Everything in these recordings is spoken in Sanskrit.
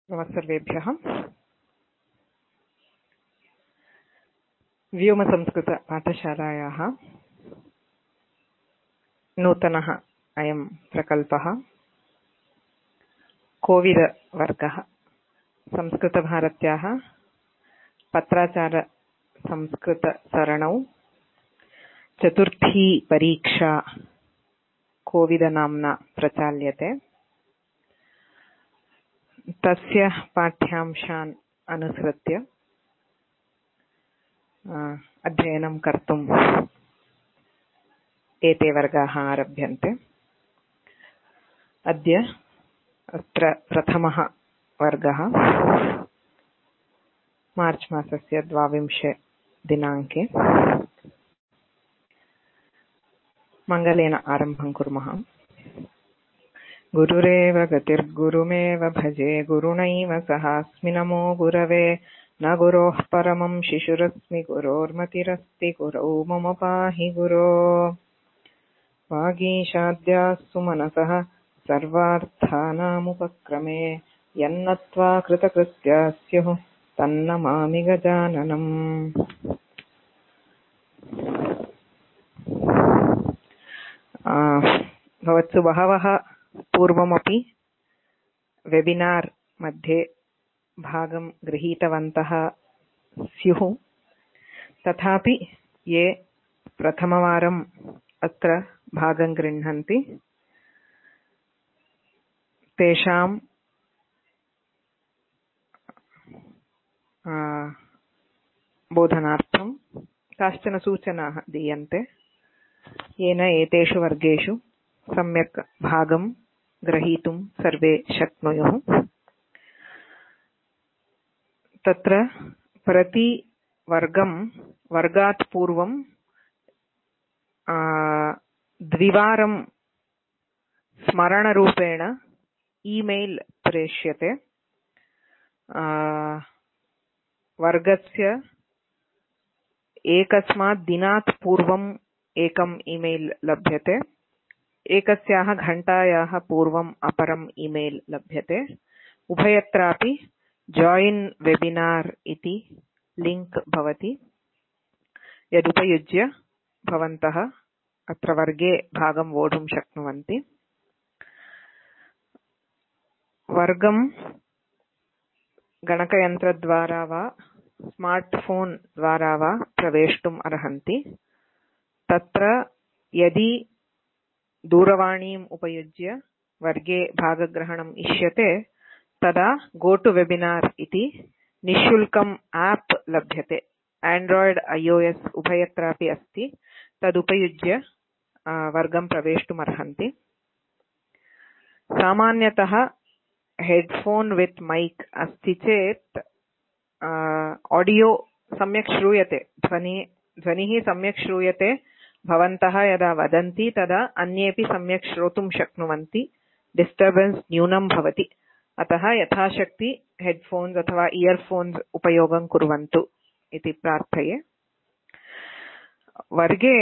नमस्सर्वेभ्यः। व्योमसंस्कृतपाठशालायाः नूतनः अयं प्रकल्पः कोविदवर्गः संस्कृतभारत्याः पत्राचारसंस्कृतसरणौ चतुर्थी परीक्षा कोविदनाम्ना प्रचाल्यते। तस्य पाठ्यांशान् अनुसृत्य अध्ययनं कर्तुम् एते वर्गाः आरभ्यन्ते। अद्य अत्र प्रथमः वर्गः मार्च् मासस्य 22 दिनाङ्के मङ्गलेन आरम्भं कुर्मः। गुरुरेव गतिर्गुरुमेव भजे गुरुणैव सहास्मि नमो गुरवे न गुरोः परमं शिशुरस्मि गुरोर्मतिरस्ति गुरौ मम पाहि गुरो। वागीशाद्याः सुमनसः सर्वार्थानामुपक्रमे यन्नत्वा कृतकृत्याः स्युः तन्नमामि गजाननम्। भवत्सु बहवः पूर्वमपि वेबिनार् मध्ये भागं गृहीतवन्तः स्युः, तथापि ये प्रथमवारम् अत्र भागं गृह्णन्ति तेषां बोधनार्थं काश्चन सूचनाः दीयन्ते, येन एतेषु वर्गेषु सम्यक् भागं ग्रहीतुं सर्वे शक्नुयुः। तत्र वर्गात् पूर्वं द्विवारं स्मरणरूपेण ईमेल् प्रेष्यते। वर्गस्य एकस्मात् दिनात् पूर्वम् एकम् ईमेल् लभ्यते, एकस्याः घण्टायाः पूर्वम् अपरम् ईमेल् लभ्यते। उभयत्रापि जॉइन वेबिनार् इति लिंक् भवति, यदुपयुज्य भवन्तः अत्र वर्गे भागं वोढुं शक्नुवन्ति। वर्गं गणकयन्त्रद्वारा वा स्मार्ट्फोन् द्वारा वा प्रवेष्टुम् अर्हन्ति। तत्र यदि दूरवाणीम् उपयुज्य वर्गे भागग्रहणम् इष्यते तदा गो टु वेबिनार् इति निःशुल्कम् ऐप् लभ्यते। एंड्रॉयड iOS उभयत्रापि अस्ति। तदुपयुज्य वर्गं प्रवेष्टुम् अर्हन्ति। सामान्यतः हेडफोन् वित् मैक् अस्ति चेत् ऑडियो सम्यक् श्रूयते, ध्वनिः सम्यक् श्रूयते। भवन्तः यदा वदन्ति तदा अन्येपि सम्यक् श्रोतुं शक्नुवन्ति, डिस्टर्बेन्स् न्यूनं भवति। अतः यथाशक्ति हेडफोन्स् अथवा इयरफोन्स् उपयोगं कुर्वन्तु इति प्रार्थये। वर्गे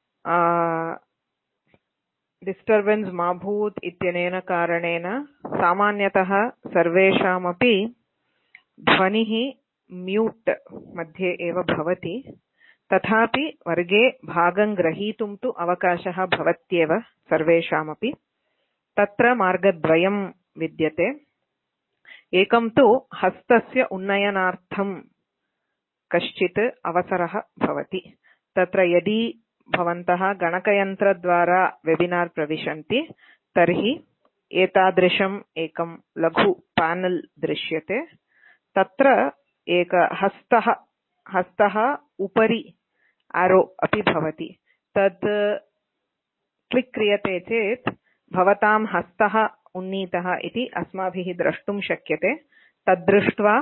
डिस्टर्बेन्स् मा भूत् इत्यनेन कारणेन सामान्यतः सर्वेषामपि ध्वनिः म्यूट् मध्ये एव भवति। तथापि वर्गे भागं ग्रहीतुं तु अवकाशः भवत्येव सर्वेषामपि। तत्र मार्गद्वयं विद्यते। एकं तु हस्तस्य उन्नयनार्थं कश्चित् अवसरः भवति। तत्र यदि भवन्तः गणकयन्त्रद्वारा वेबिनार् प्रविशन्ति तर्हि एतादृशम् एकं लघु पैनल दृश्यते। तत्र एक हस्तः उपरि एरो अपि भवति। तत् क्लिक् क्रियते चेत् भवतां हस्तः उन्नीतः इति अस्माभिः द्रष्टुं शक्यते। तद्दृष्ट्वा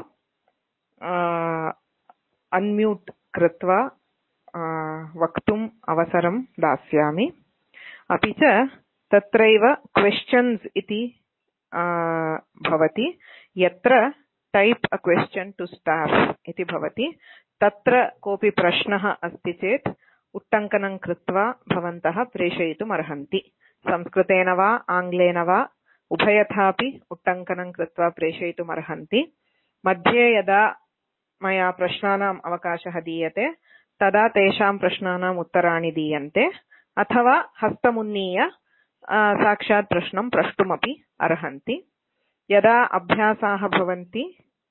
अन्म्यूट् कृत्वा वक्तुम् अवसरं दास्यामि। अपि च तत्रैव क्वेश्चन्स् इति भवति, यत्र type a question to staff इति भवति। तत्र कोऽपि प्रश्नः अस्ति चेत् उट्टङ्कनं कृत्वा भवन्तः प्रेषयितुम् अर्हन्ति। संस्कृतेन वा आङ्ग्लेन वा उभयथापि उट्टङ्कनं कृत्वा प्रेषयितुमर्हन्ति। मध्ये यदा मया प्रश्नानाम् अवकाशः दीयते तदा तेषां प्रश्नानाम् उत्तराणि दीयन्ते, अथवा हस्तमुन्नीय साक्षात् प्रश्नं प्रष्टुमपि अर्हन्ति। यदा अभ्यासाः भवन्ति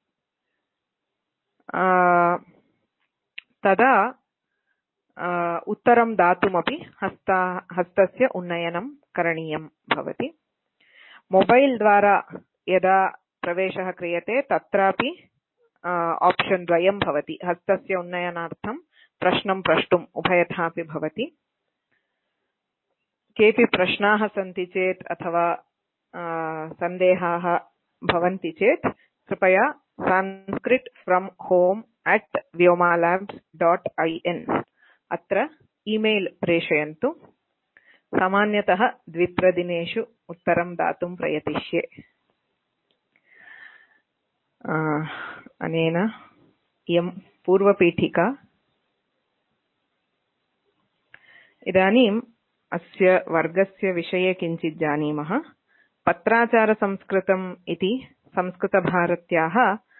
तदा उत्तरं दातुमपि हस्तस्य उन्नयनं करणीयं भवति। मोबैल् द्वारा यदा प्रवेशः क्रियते तत्रापि आप्शन् द्वयं भवति। हस्तस्य उन्नयनार्थं प्रश्नं प्रष्टुम् उभयथापि भवति। केऽपि प्रश्नाः सन्ति चेत् अथवा सन्देहाः भवन्ति चेत् कृपया sanskrit.from@vyomalabs.in अत्र ईमेल् प्रेषयन्तु। सामान्यतः 2-3 दिनेषु उत्तरं दातुं प्रयतिष्ये। अनेन इयं पूर्वपीठिका। इदानीम् अस्य वर्गस्य विषये किञ्चित् जानीमः। पत्राचारसंस्कृतम् इति संस्कृतभारत्याः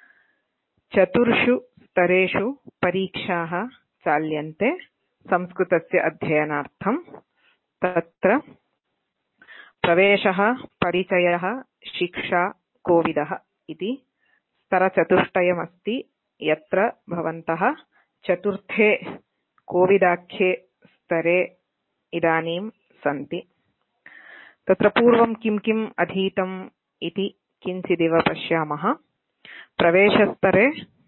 4 स्तरेषु परीक्षाः चाल्यन्ते संस्कृतस्य अध्ययनार्थं। तत्र प्रवेशः, परिचयः, शिक्षा, कोविदः इति स्तरचतुष्टयमस्ति, यत्र भवन्तः 4थे कोविदाख्ये स्तरे इदानीं सन्ति। तत्र पूर्वं किं किम् अधीतम् इति किञ्चिदिव पश्यामः। प्रवेशस्तरे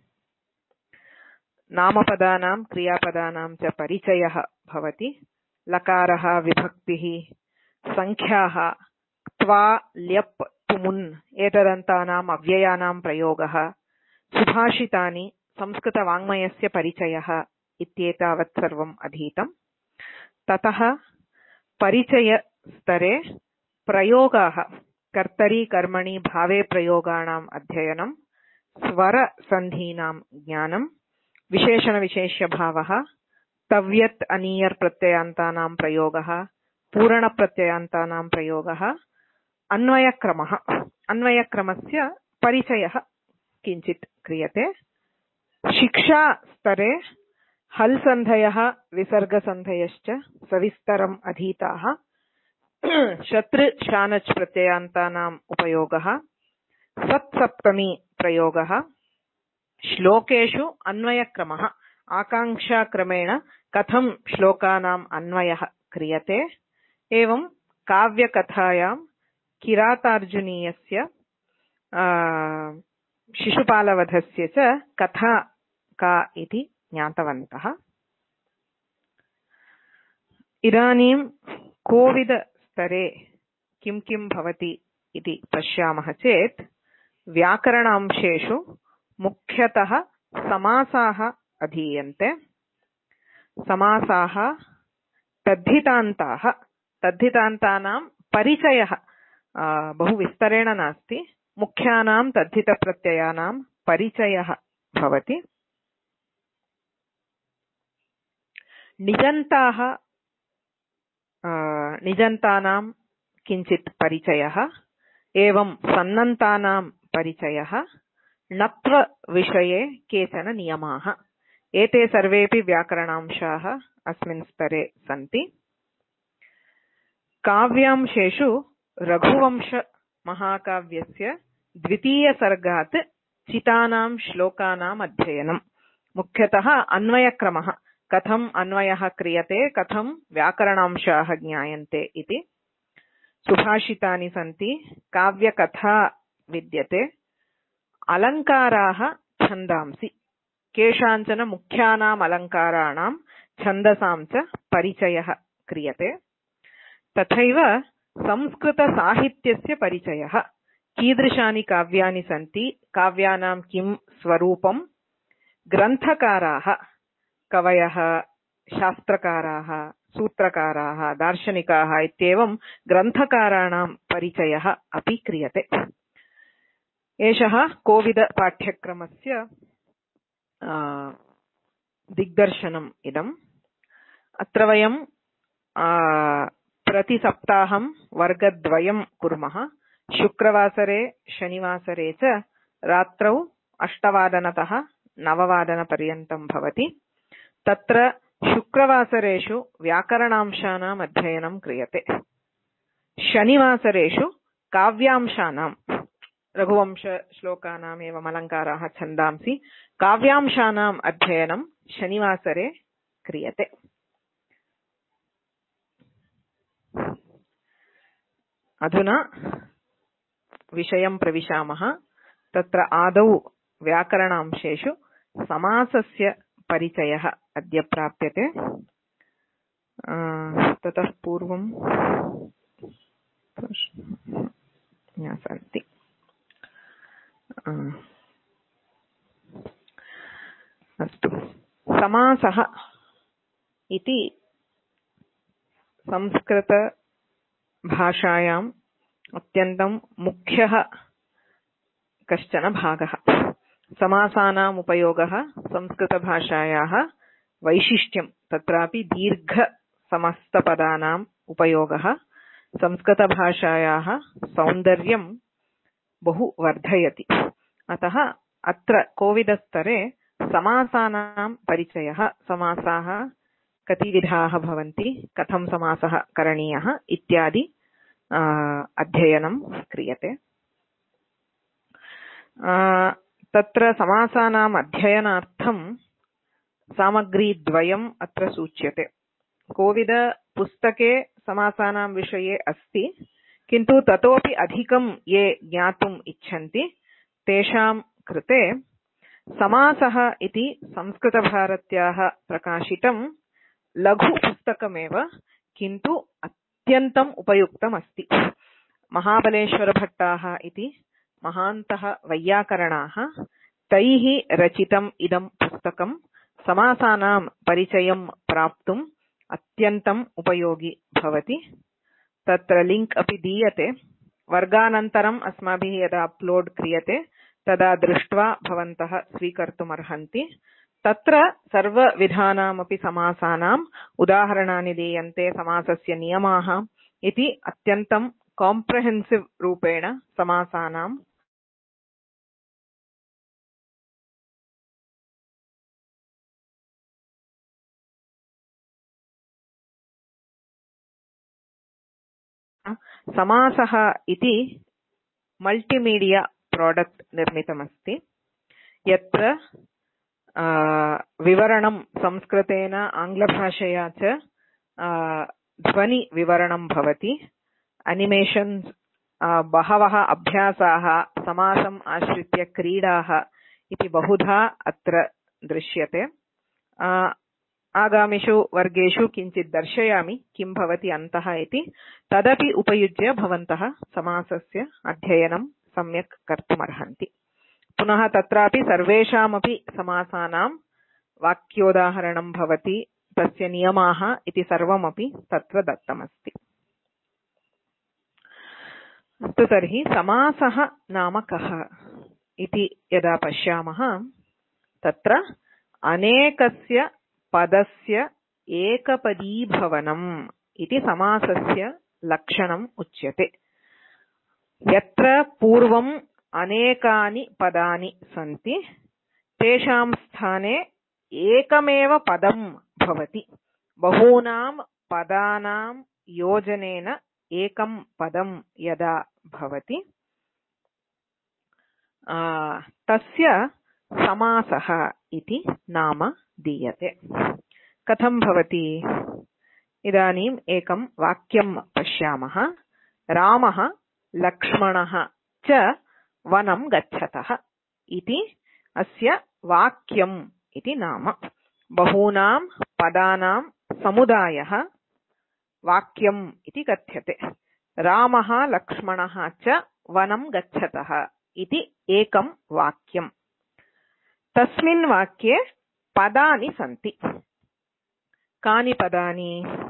नामपदानां क्रियापदानां च परिचयः भवति। लकारः, विभक्तिः, संख्याः, त्वा, ल्यप्, तुमुन् एतदन्तानाम् अव्ययानां प्रयोगः, सुभाषितानि, संस्कृतवाङ्मयस्य परिचयः इत्येतावत् सर्वम् अधीतम्। ततः परिचयस्तरे प्रयोगाः, कर्तरि कर्मणि भावे प्रयोगाणाम् अध्ययनं, स्वरसन्धीनां ज्ञानं, विशेषणविशेष्यभावः, तव्यत् अनीयर् प्रत्ययान्तानां प्रयोगः, पूरणप्रत्ययान्तानां प्रयोगः, अन्वयक्रमः, अन्वयक्रमस्य परिचयः किञ्चित् क्रियते। शिक्षास्तरे हल्सन्धयः, विसर्गसन्धयश्च सविस्तरम् अधीताः। शतृ शानच् प्रत्ययान्तानाम् उपयोगः, सत्सप्तमी प्रयोगः, श्लोकेषु अन्वयक्रमः, आकाङ्क्षाक्रमेण कथं श्लोकानाम् अन्वयः क्रियते। एवं काव्यकथायां किरातार्जुनीयस्य शिशुपालवधस्य च कथा का इति ज्ञातवन्तः। इदानीं कोविदस्तरे किं किं भवति इति पश्यामः चेत् व्याकरणांशेषु मुख्यतः समासाः अधीयन्ते। समासाः, तद्धितान्ताः, तद्धितान्तानां परिचयः बहु विस्तरेण नास्ति, मुख्यानां तद्धितप्रत्ययानां परिचयः भवति। निजन्ताः, निजन्तानां किञ्चित् परिचयः, एवं सन्नन्तानां परिचयः, णत्वविषये केचन नियमाः। एते सर्वेपि व्याकरणांशाः अस्मिन् स्तरे सन्ति। काव्यांशेषु रघुवंशमहाकाव्यस्य 2. चितानां श्लोकानाम् अध्ययनं। मुख्यतः अन्वयक्रमः, कथम् अन्वयः क्रियते, कथं व्याकरणांशाः ज्ञायन्ते इति। सुभाषितानि सन्ति, काव्यकथा विद्यते, अलङ्काराः छन्दांसि, केषाञ्चन मुख्यानाम् अलङ्काराणां छन्दसां च परिचयः क्रियते। तथैव संस्कृतसाहित्यस्य परिचयः, कीदृशानि काव्यानि सन्ति, काव्यानां किं स्वरूपं, ग्रन्थकाराः, कवयः, शास्त्रकाराः, सूत्रकाराः, दार्शनिकाः इत्येवं ग्रन्थकाराणां परिचयः अपि क्रियते। एषः कोविदपाठ्यक्रमस्य दिग्दर्शनम् इदम्। अत्र वयं प्रतिसप्ताहं वर्गद्वयं कुर्मः। शुक्रवासरे शनिवासरे च रात्रौ 8:00 9:00 भवति। तत्र शुक्रवासरेषु व्याकरणांशानाम् अध्ययनं क्रियते। शनिवासरेषु काव्यांशानां रघुवंशश्लोकानाम् एवम् अलङ्काराः छन्दांसि काव्यांशानाम् अध्ययनं शनिवासरे क्रियते। अधुना विषयं प्रविशामः। तत्र आदौ व्याकरणांशेषु समासस्य परिचयः अद्य प्राप्यते। ततः पूर्वं सन्ति। अस्तु, समासः इति संस्कृतभाषायाम् अत्यन्तं मुख्यः कश्चन भागः। समासानाम् उपयोगः संस्कृतभाषायाः वैशिष्ट्यं, तत्रापि दीर्घसमस्तपदानाम् उपयोगः संस्कृतभाषायाः सौन्दर्यं बहु वर्धयति। अतः अत्र कोविदस्तरे समासानां परिचयः, समासाः कति विधाः भवन्ति, कथं समासः करणीयः इत्यादि अध्ययनं क्रियते। तत्र समासानाम् अध्ययनार्थं सामग्रीद्वयम् अत्र सूच्यते। कोविदपुस्तके समासानां विषये अस्ति, किन्तु ततोपि अधिकं ये ज्ञातुम् इच्छन्ति तेषां कृते समासः इति संस्कृतभारत्याः प्रकाशितं लघुपुस्तकमेव, किन्तु अत्यन्तम् उपयुक्तमस्ति। महाबलेश्वरभट्टाः इति महान्तः वैयाकरणाः, तैः रचितम् इदं पुस्तकं समासानां परिचयं प्राप्तुम् अत्यन्तम् उपयोगी भवति। तत्र लिङ्क् अपि दीयते। वर्गानन्तरम् अस्माभिः यदा अप्लोड् क्रियते तदा दृष्ट्वा भवन्तः स्वीकर्तुमर्हन्ति। तत्र सर्वविधानामपि समासानाम् उदाहरणानि दीयन्ते, समासस्य नियमाः इति अत्यन्तं काम्प्रहेन्सिव् रूपेण समासानां समासः इति मल्टीमीडिया प्रोडक्ट् निर्मितमस्ति, यत्र विवरणं संस्कृतेन आङ्ग्लभाषया च ध्वनिविवरणं भवति। अनिमेशन्स्, बहवः अभ्यासाः, समासम् आश्रित्य क्रीडाः इति बहुधा अत्र दृश्यते। आगामिषु वर्गेषु किञ्चित् दर्शयामि किं भवति अन्तः इति। तदपि उपयुज्य भवन्तः समासस्य अध्ययनं सम्यक् कर्तुमर्हन्ति। पुनः तत्रापि सर्वेषामपि समासानां वाक्योदाहरणं भवति, तस्य नियमाः इति सर्वमपि तत्र दत्तमस्ति। अस्तु, तर्हि समासः नाम कः इति यदा पश्यामः, तत्र अनेकस्य पदस्य एकपदीभवनम् इति समासस्य लक्षणम् उच्यते। यत्र पूर्वम् अनेकानि पदानि सन्ति तेषां स्थाने एकमेव पदं भवति। बहूनां पदानां योजनेन एकं पदं यदा भवति तस्य समासः इति नाम दीयते। कथं भवति? इदानीम् एकं वाक्यं पश्यामः। रामः लक्ष्मणः च वनं गच्छतः इति अस्य वाक्यम् इति नाम। बहूनां पदानां समुदायः वाक्यम् इति कथ्यते। रामः लक्ष्मणः च वनं गच्छतः इति एकं वाक्यम्। तस्मिन् वाक्ये पदानि सन्ति। कानि पदानि?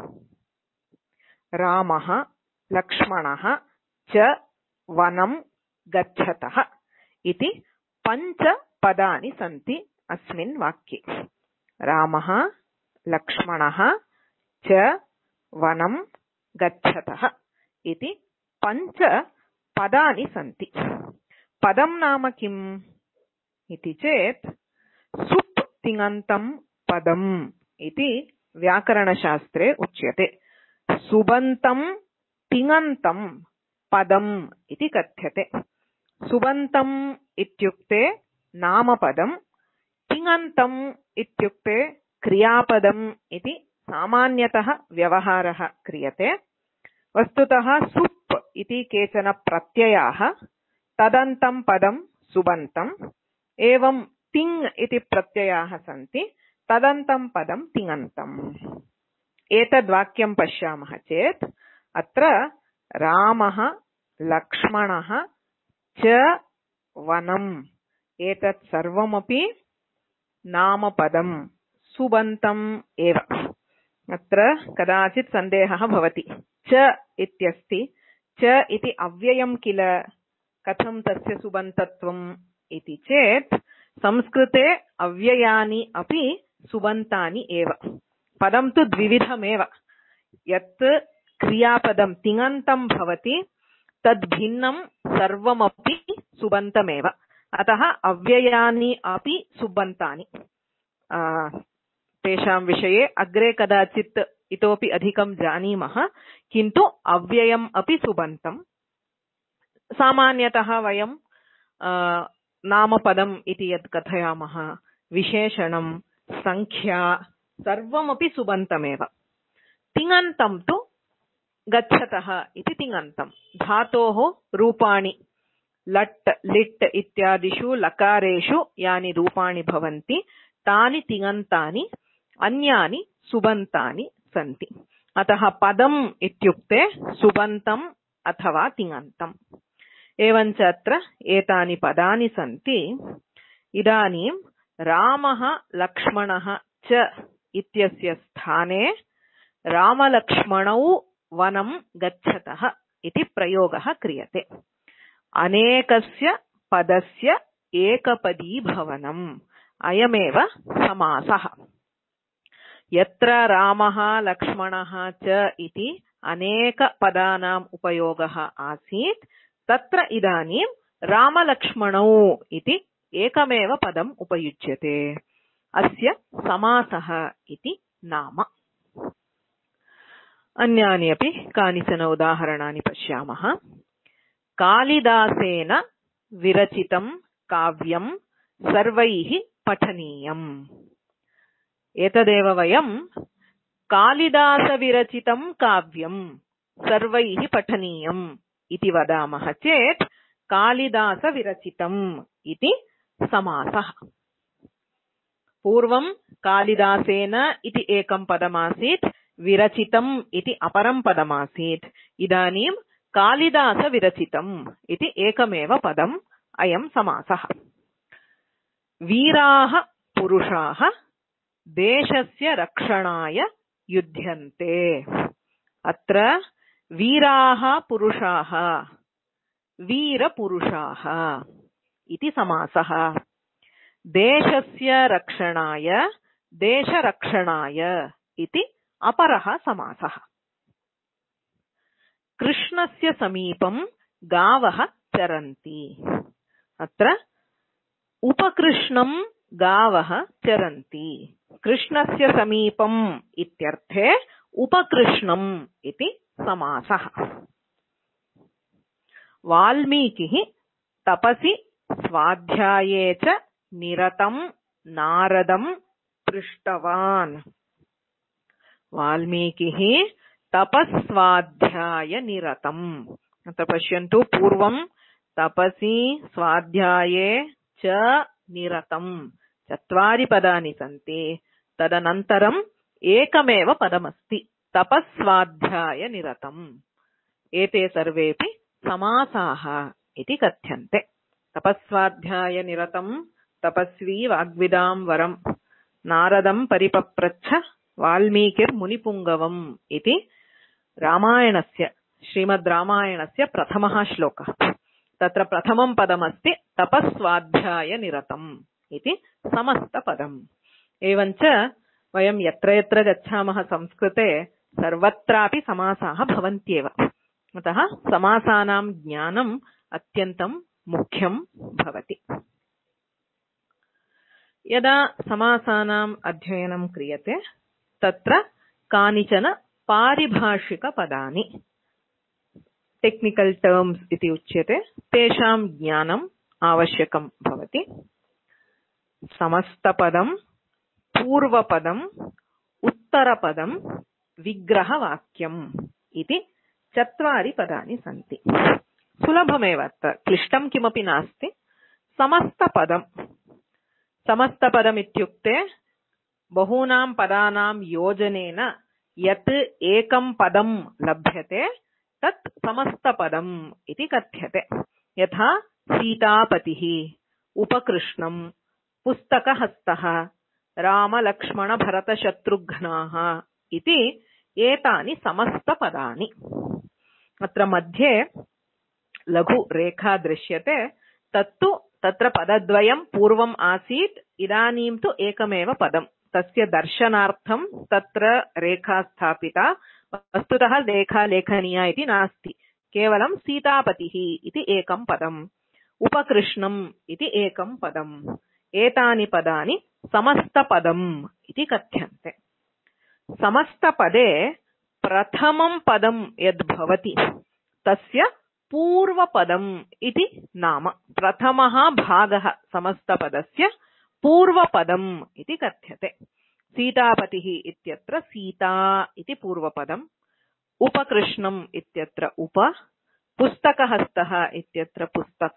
रामः लक्ष्मणः च वनं गच्छतः इति 5 पदानि सन्ति अस्मिन् वाक्ये। रामः लक्ष्मणः च वनं गच्छतः इति 5 पदानि सन्ति। पदं नाम किम् इति चेत् सुप् तिङन्तं पदम् इति व्याकरणशास्त्रे उच्यते। सुबन्तं तिङन्तं पदम् इति कथ्यते। सुबन्तम् इत्युक्ते नामपदम्, तिङन्तम् इत्युक्ते क्रियापदम् इति सामान्यतः व्यवहारः क्रियते। वस्तुतः सुप् इति केचन प्रत्ययाः, तदन्तं पदं सुबन्तम्, एवं तिङ् इति प्रत्ययाः सन्ति, तदन्तं पदं तिङन्तम्। एतद्वाक्यं पश्यामः चेत् अत्र रामः लक्ष्मणः च वनम् एतत् सर्वमपि नामपदं सुबन्तम् एव। अत्र कदाचित् सन्देहः भवति, च इत्यस्ति, च इति अव्ययं किल, कथं तस्य सुबन्तत्वम् इति चेत् संस्कृते अव्ययानि अपि सुबन्तानि एव। पदं तु द्विविधमेव। यत् क्रियापदं तिङन्तं भवति तद् भिन्नं सर्वमपि सुबन्तमेव। अतः अव्ययानि अपि सुबन्तानि। तेषां विषये अग्रे कदाचित् इतोपि अधिकं जानीमः, किन्तु अव्ययम् अपि सुबन्तं। सामान्यतः वयं नामपदम् इति यत् कथयामः, विशेषणं, संख्या सर्वमपि सुबन्तमेव। तिङन्तं तु गच्छतः इति तिङन्तं। धातोः रूपाणि लट् लिट् इत्यादिषु लकारेषु यानि रूपाणि भवन्ति तानि तिङन्तानि, अन्यानि सुबन्तानि सन्ति। अतः पदम् इत्युक्ते सुबन्तम् अथवा तिङन्तम्। एवञ्च अत्र एतानि पदानि सन्ति। इदानीं रामः लक्ष्मणः च इत्यस्य स्थाने रामलक्ष्मणौ वनं गच्छतः इति प्रयोगः क्रियते। अनेकस्य पदस्य एकपदी भवनम्, अयमेव समासः। यत्र रामः लक्ष्मणः च इति अनेकपदानाम् उपयोगः आसीत्, तत्र इदानीं रामलक्ष्मणौ इति एकमेव पदम् उपयुज्यते। अस्य समासः इति नाम। अन्यानि अपि कानिचन उदाहरणानि पश्यामः। कालिदासेन विरचितं काव्यं सर्वैः पठनीयम्। एतदेव वयं कालिदासविरचितं काव्यं सर्वैः पठनीयम् इति वदामः चेत् कालिदासविरचितम् इति समासः। पूर्वं कालिदासेन इति एकं पदमासीत्, विरचितम् इति अपरं पदमासीत्। इदानीं कालिदासविरचितम् इति एकमेव पदम्, अयं समासः। वीराः पुरुषाः देशस्य रक्षणाय युध्यन्ते। अत्र वीराः पुरुषाः, वीरपुरुषाः इति समासः। देशस्य रक्षणाय, देशरक्षणाय इति अपरः समासः। कृष्णस्य समीपं गावः चरन्ति। अत्र उपकृष्णं गावः चरन्ति। कृष्णस्य समीपम् इत्यर्थे उपकृष्णम् इति समासः। वाल्मीकिः तपसि स्वाध्याये च निरतं नारदं पृष्टवान्। वाल्मीकिः तपस्वाध्याय निरतम्। अत्र पश्यन्तु, पूर्वं तपसि स्वाध्याये च निरतं 4 पदानि सन्ति। तदनन्तरम् एकमेव पदमस्ति, तपस्वाध्याय निरतम्। एते सर्वेपि समासाः इति कथ्यन्ते। तपस्वाध्याय निरतं तपस्वी वाग्विदां वरं नारदं परिपप्रच्छ वाल्मीकिर्मुनिपुङ्गवम् इति रामायणस्य, श्रीमद् रामायणस्य प्रथमः श्लोकः। तत्र प्रथमं पदमस्ति तपस्वाध्याय निरतम् इति समस्तपदम्। एवञ्च वयं यत्र यत्र गच्छामः संस्कृते सर्वत्रापि समासाः भवन्त्येव। अतः समासानां ज्ञानम् अत्यन्तं मुख्यं भवति। यदा समासानाम् अध्ययनं क्रियते तत्र कानिचन पारिभाषिकपदानि टेक्निकल टर्म्स् इति उच्यते तेषां ज्ञानम् आवश्यकं भवति। समस्तपदं, पूर्वपदम्, उत्तरपदं, विग्रहवाक्यम् इति 4 पदानि सन्ति। सुलभमेव, क्लिष्टं किमपि नास्ति। समस्तपदम् इत्युक्ते बहूनां पदानां योजनेन यत् एकं पदं लभ्यते तत् समस्तपदम् इति कथ्यते। यथा सीतापतिः, उपकृष्णम्, पुस्तकहस्तः, रामलक्ष्मणभरतशत्रुघ्नाः इति एतानि समस्तपदानि। अत्र मध्ये लघुरेखा दृश्यते, तत्तु तत्र पदद्वयं पूर्वम् आसीत्, इदानीं तु एकमेव पदं। तस्य दर्शनार्थं तत्र रेखा स्थापिता। वस्तुतः रेखा लेखनीया इति नास्ति, केवलं सीतापतिः इति एकं पदम्, उपकृष्णम् इति एकं पदम्। एतानि पदानि समस्तपदम् इति कथ्यन्ते। समस्तपदे प्रथमं पदं यद् भवति तस्य पूर्वपदम् इति नाम। प्रथमः भागः समस्तपदस्य पूर्वपदम् इति कथ्यते। सीतापतिः इत्यत्र सीता इति पूर्वपदम्, उपकृष्णम् इत्यत्र उप, पुस्तकहस्तः इत्यत्र पुस्तक,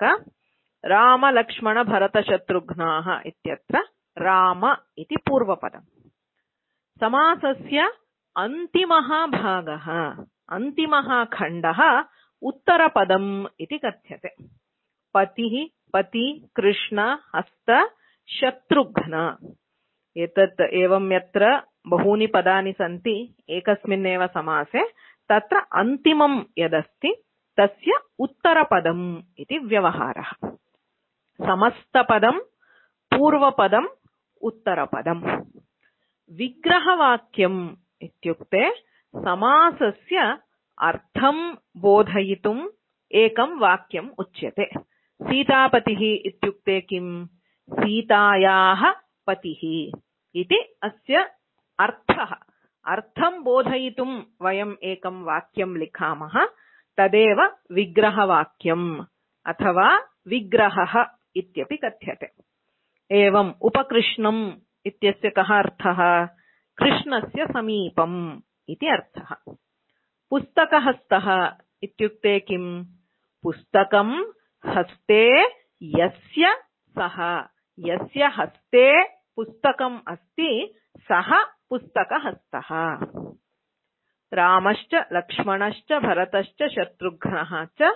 रामलक्ष्मणभरतशत्रुघ्नाः इत्यत्र राम इति पूर्वपदम्। समासस्य अन्तिमः भागः, अन्तिमः खण्डः उत्तरपदम् इति कथ्यते। पतिः, पति, कृष्ण, हस्त, शत्रुघ्न। एतत् एवं यत्र बहूनि पदानि सन्ति एकस्मिन्नेव समासे, तत्र अन्तिमं यदस्ति तस्य उत्तरपदम् इति व्यवहारः। समस्तपदं, पूर्वपदम्, उत्तरपदम्। विग्रहवाक्यम् इत्युक्ते समासस्य अर्थं बोधयितुम् एकं वाक्यम् उच्यते। सीतापतिः इत्युक्ते किम्? सीतायाः पतिः इति अस्य अर्थः। अर्थं बोधयितुं वयम् एकं वाक्यं लिखामः, तदेव विग्रहवाक्यम् अथवा विग्रहः इत्यपि कथ्यते। एवम् उपकृष्णम् इत्यस्य कः अर्थः? कृष्णस्य समीपम् इति अर्थः। पुस्तकहस्तः इत्युक्ते किम्? पुस्तकं हस्ते यस्य सः, यस्य हस्ते पुस्तकम् अस्ति सः पुस्तकहस्तः। रामश्च लक्ष्मणश्च भरतश्च शत्रुघ्नः च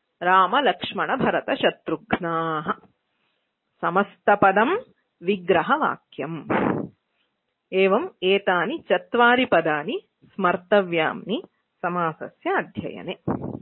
रामलक्ष्मणभरतशत्रुघ्नाः। समस्तपदं विग्रहवाक्यम्। एवम् एतानि 4 पदानि स्मर्तव्यानि समासस्य अध्ययने।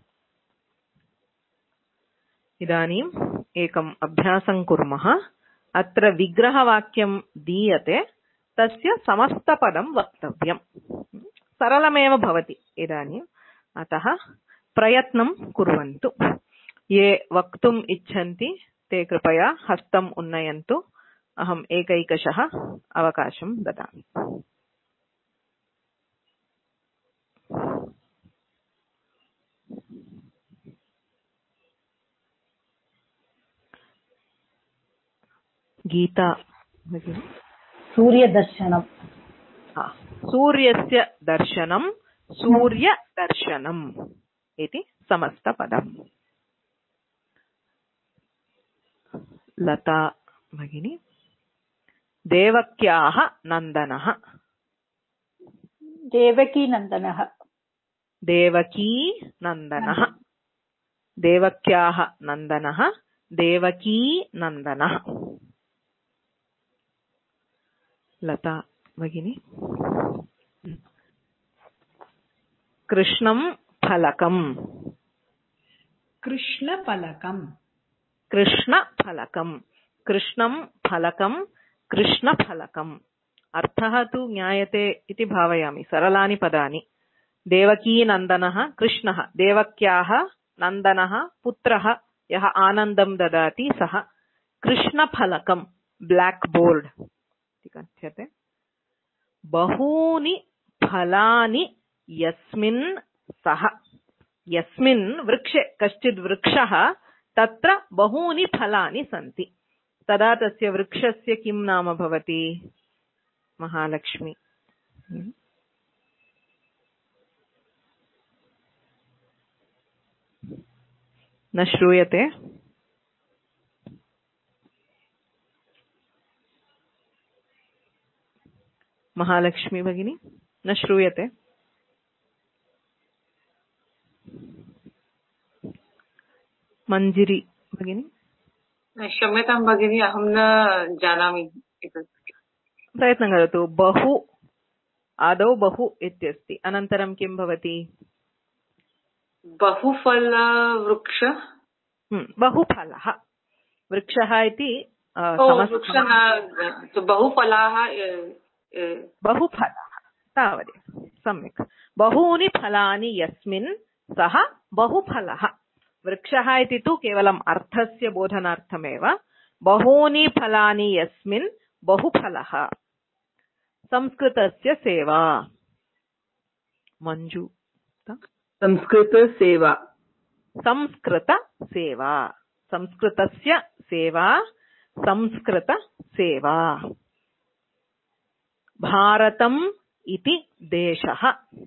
इदानीम् एकम् अभ्यासं कुर्मः। अत्र विग्रहवाक्यं दीयते, तस्य समस्तपदं वक्तव्यम्। सरलमेव भवति इदानीम्, अतः प्रयत्नं कुर्वन्तु। ये वक्तुम् इच्छन्ति ते कृपया हस्तम् उन्नयन्तु। अहम् एकैकशः अवकाशं ददामि। गीता भगिनी। सूर्यदर्शनम्। सूर्यस्य दर्शनं, सूर्यदर्शनम् इति समस्तपदम्। लता भगिनी। देवक्याः नन्दनः। देवकीनन्दनः। देवकीनन्दनः। देवक्याः नन्दनः, देवकीनन्दनः। लता भगिनी। कृष्णं फलकम्। कृष्णफलकम्। कृष्णफलकम्। कृष्णं फलकं, कृष्णफलकम्। अर्थः तु ज्ञायते इति भावयामि। सरलानि पदानि। देवकीनन्दनः कृष्णः देवक्याः नन्दनः पुत्रः यः आनन्दं ददाति सः कृष्णफलकं ब्लैक बोर्ड इति कथ्यते। बहूनि फलानि यस्मिन् सः यस्मिन् वृक्षे कश्चित् वृक्षः तत्र बहूनि फलानि सन्ति तदा तस्य वृक्षस्य किं नाम भवति? महालक्ष्मी। न श्रूयते। महालक्ष्मी भगिनी न श्रूयते। मंजिरी भगिनी। क्षम्यतां भगिनी, अहं न जानामि। प्रयत्नं करोतु। बहु आदौ बहु इत्यस्ति, अनन्तरं किं भवति? बहुफलवृक्ष। बहुफलः वृक्षः इति बहुफलाः बहुफलः तावदेव। सम्यक्। बहूनि फलानि यस्मिन् सः बहुफलः। वृक्षः इति तु केवलम् अर्थस्य बोधनार्थमेव। बहूनि फलानि यस्मिन् बहुफलः। संस्कृतस्य सेवा। मञ्जु। संस्कृतसेवा। संस्कृतसेवा। संस्कृतस्य सेवा। संस्कृतसेवा। भारतम् इति देशः।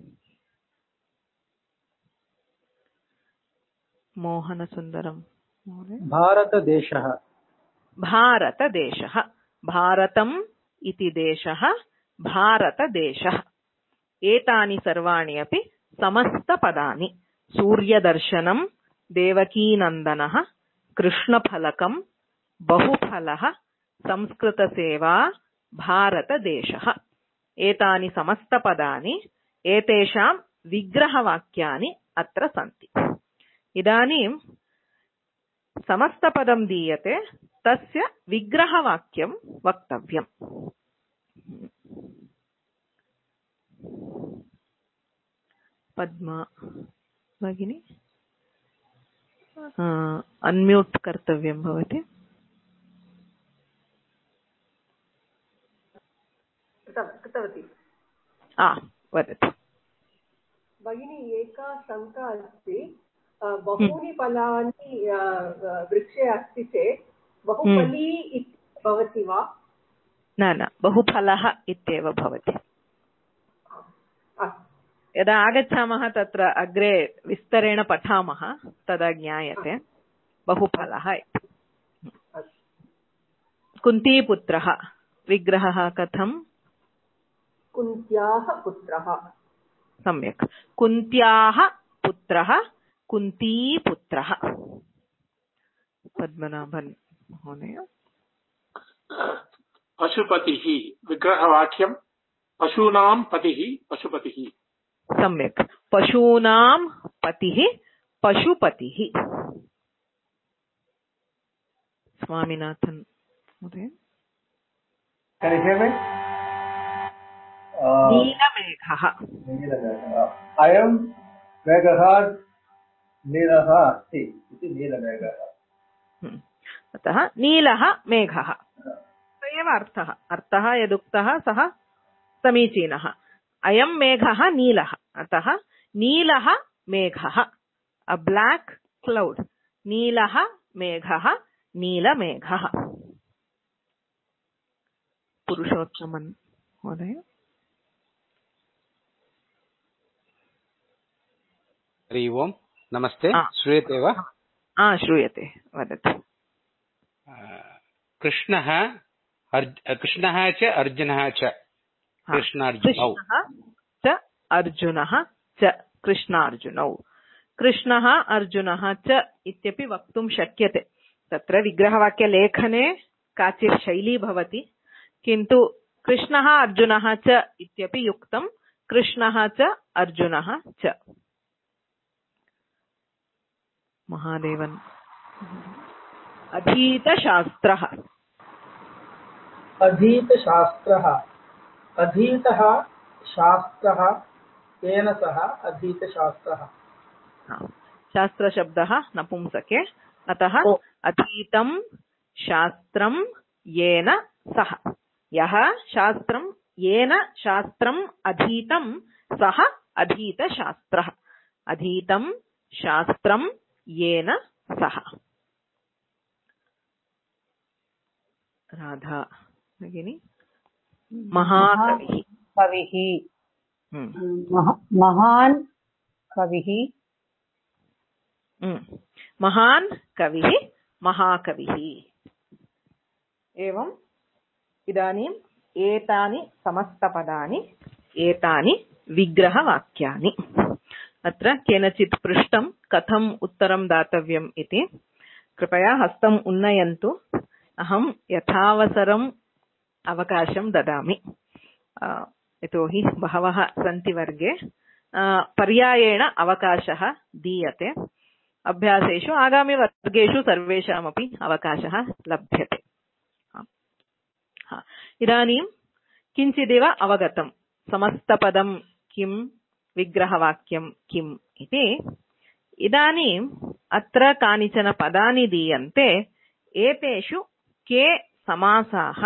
मोहनसुन्दरम्। भारतदेशः। भारतदेशः। भारतम् इति देशः। भारतदेशः। एतानि सर्वाणि अपि समस्तपदानि। सूर्यदर्शनं, देवकीनन्दनः, कृष्णफलकं, बहुफलः, संस्कृतसेवा, भारतदेशः। एतानि समस्तपदानि एतेषां विग्रहवाक्यानि अत्र सन्ति। इदानीं समस्तपदं दीयते, तस्य विग्रहवाक्यं वक्तव्यम्। पद्मा भगिनी अन्म्यूट् कर्तव्यं भवति। कृतवती। वदतु भगिनी। एका शङ्का अस्ति। बहूनि फलानि वृक्षे अस्ति चेत् बहुफली इति भवति वा? न, बहुफलः इत्येव भवति। यदा आगच्छामः तत्र अग्रे विस्तरेण पठामः तदा ज्ञायते बहुफलः इति। कुन्तीपुत्रः विग्रहः कथम्? कुन्त्याः पुत्रः। सम्यक्। कुन्त्याः पुत्रः कुन्तीपुत्रः। पद्मनाभन् महोदय। पशुपतिः विग्रहवाक्यं पशूनां पतिः पशुपतिः। सम्यक्। पशूनां पतिः पशुपतिः। स्वामिनाथन् महोदय। नीलमेघः। अयं मेघः नीलः अस्ति इति नीलमेघः। अतः नीलः मेघः स एव अर्थः यदुक्तः सः समीचीनः। अयं मेघः नीलः, अतः नीलः मेघः। अ ब्लैक क्लाउड। नीलः मेघः नीलमेघः। पुरुषोत्तमन् महोदय। हरि ओम्। नमस्ते। श्रूयते वा? श्रूयते। वदतु। कृष्णः च अर्जुनः च। कृष्णार्जुनौ च अर्जुनः च कृष्णार्जुनौ। कृष्णः अर्जुनः च इत्यपि वक्तुं शक्यते। तत्र विग्रहवाक्यलेखने काचित् शैली भवति, किन्तु कृष्णः अर्जुनः च इत्यपि युक्तं। कृष्णः च अर्जुनः च। महादेवन्। अधीतशास्त्रः। अधीतशास्त्रः। अधीतः शास्त्रः तेन सह अधीतशास्त्रः। शास्त्रशब्दः नपुंसके, अतः अधीतं शास्त्रं येन सह। यः शास्त्रं येन शास्त्रम् अधीतं सः अधीतशास्त्रः। अधीतं शास्त्रं येन सह। राधा भगिनी। महाकविः। कविः महान् कविः महान् कविः महाकविः। एवम् इदानीम् एतानि समस्तपदानि एतानि विग्रहवाक्यानि। अत्र केनचित् पृष्टं कथम् उत्तरं दातव्यम् इति। कृपया हस्तम् उन्नयन्तु। अहं यथावसरम् अवकाशं ददामि। यतोहि बहवः सन्ति वर्गे। पर्यायेण अवकाशः दीयते। अभ्यासेषु आगामिवर्गेषु सर्वेषामपि अवकाशः लभ्यते। इदानीं किञ्चिदिव अवगतं समस्तपदं किं, विग्रहवाक्यं किम् इति। इदानीम् अत्र कानिचन पदानि दीयन्ते। एतेषु के समासाः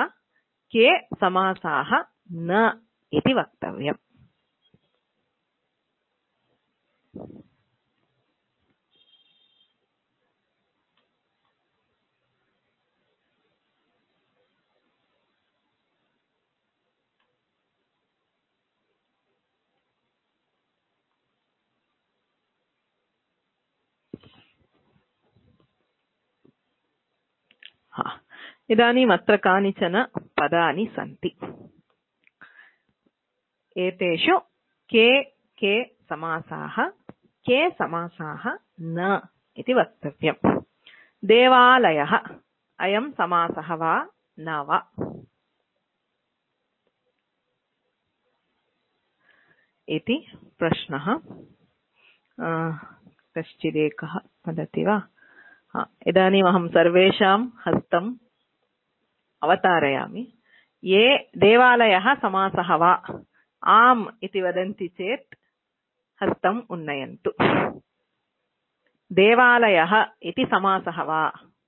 न इति वक्तव्यम्। इदानीम् अत्र कानिचन पदानि सन्ति। एतेषु के समासाः न इति वक्तव्यम्। देवालयः अयं समासः वा न वा? इति प्रश्नः। कश्चिदेकः वदति वा? इदानीम् अहं सर्वेषां हस्तम् अवतारयामि। ये देवालयः समासः वा आम् इति वदन्ति चेत् हस्तम् उन्नयन्तु। देवालयः इति समासः वा?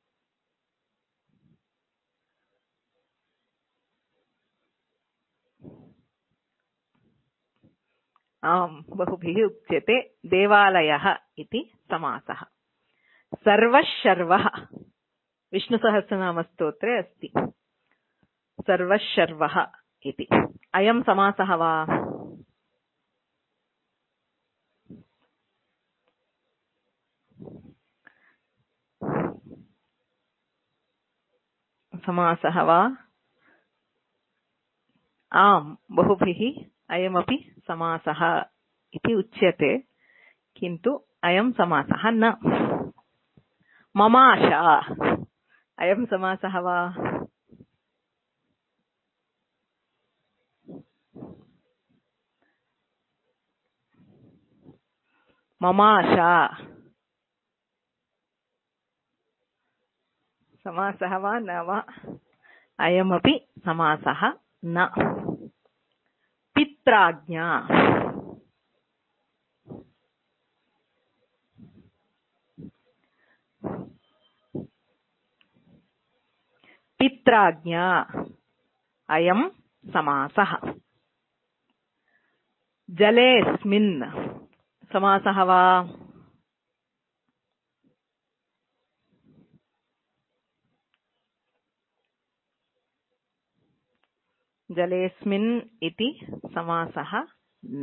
आम्, बहुभिः उच्यते देवालयः इति समासः। सर्वशर्वः विष्णुसहस्रनामस्तोत्रे अस्ति। सर्वशर्वः इति अयं समासः वा? समासः वा? आम्, बहुभिः अयमपि समासः इति उच्यते, किन्तु अयं समासः न। ममाशा अयं समासः वा? ममाशा समासः वा न वा? अयमपि समासः न। पित्राज्ञा पित्राज्ञा अयं समासः। जलेऽस्मिन् समासः वा? जलेऽस्मिन् इति समासः न।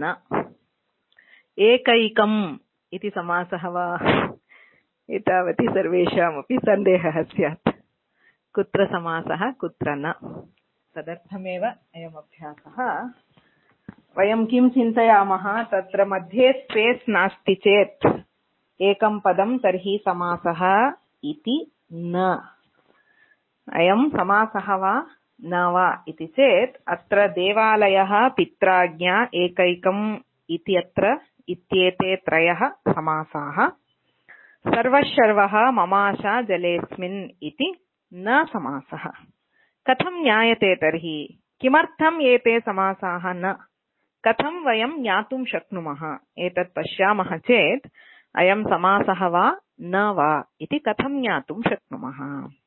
एकैकम् इति समासः वा? एतावति सर्वेषामपि सन्देहः स्यात्, कुत्र समासः कुत्र न। तदर्थमेव अयम् अभ्यासः। वयं किं चिन्तयामः, तत्र मध्ये स्पेस् नास्ति चेत् एकं पदं तर्हि समासः इति न। अयं समासः वा न वा इति चेत् अत्र देवालयः, पित्राज्ञा, एकैकम् इत्यत्र इत्येते त्रयः समासाः। सर्वशर्वः, ममाशा, जलेऽस्मिन् इति न समासः। कथं ज्ञायते तर्हि किमर्थम् एते समासाः न? कथं वयं ज्ञातुं शक्नुमः एतत् पश्यामः चेत् अयं समासः वा न वा इति कथं ज्ञातुं शक्नुमः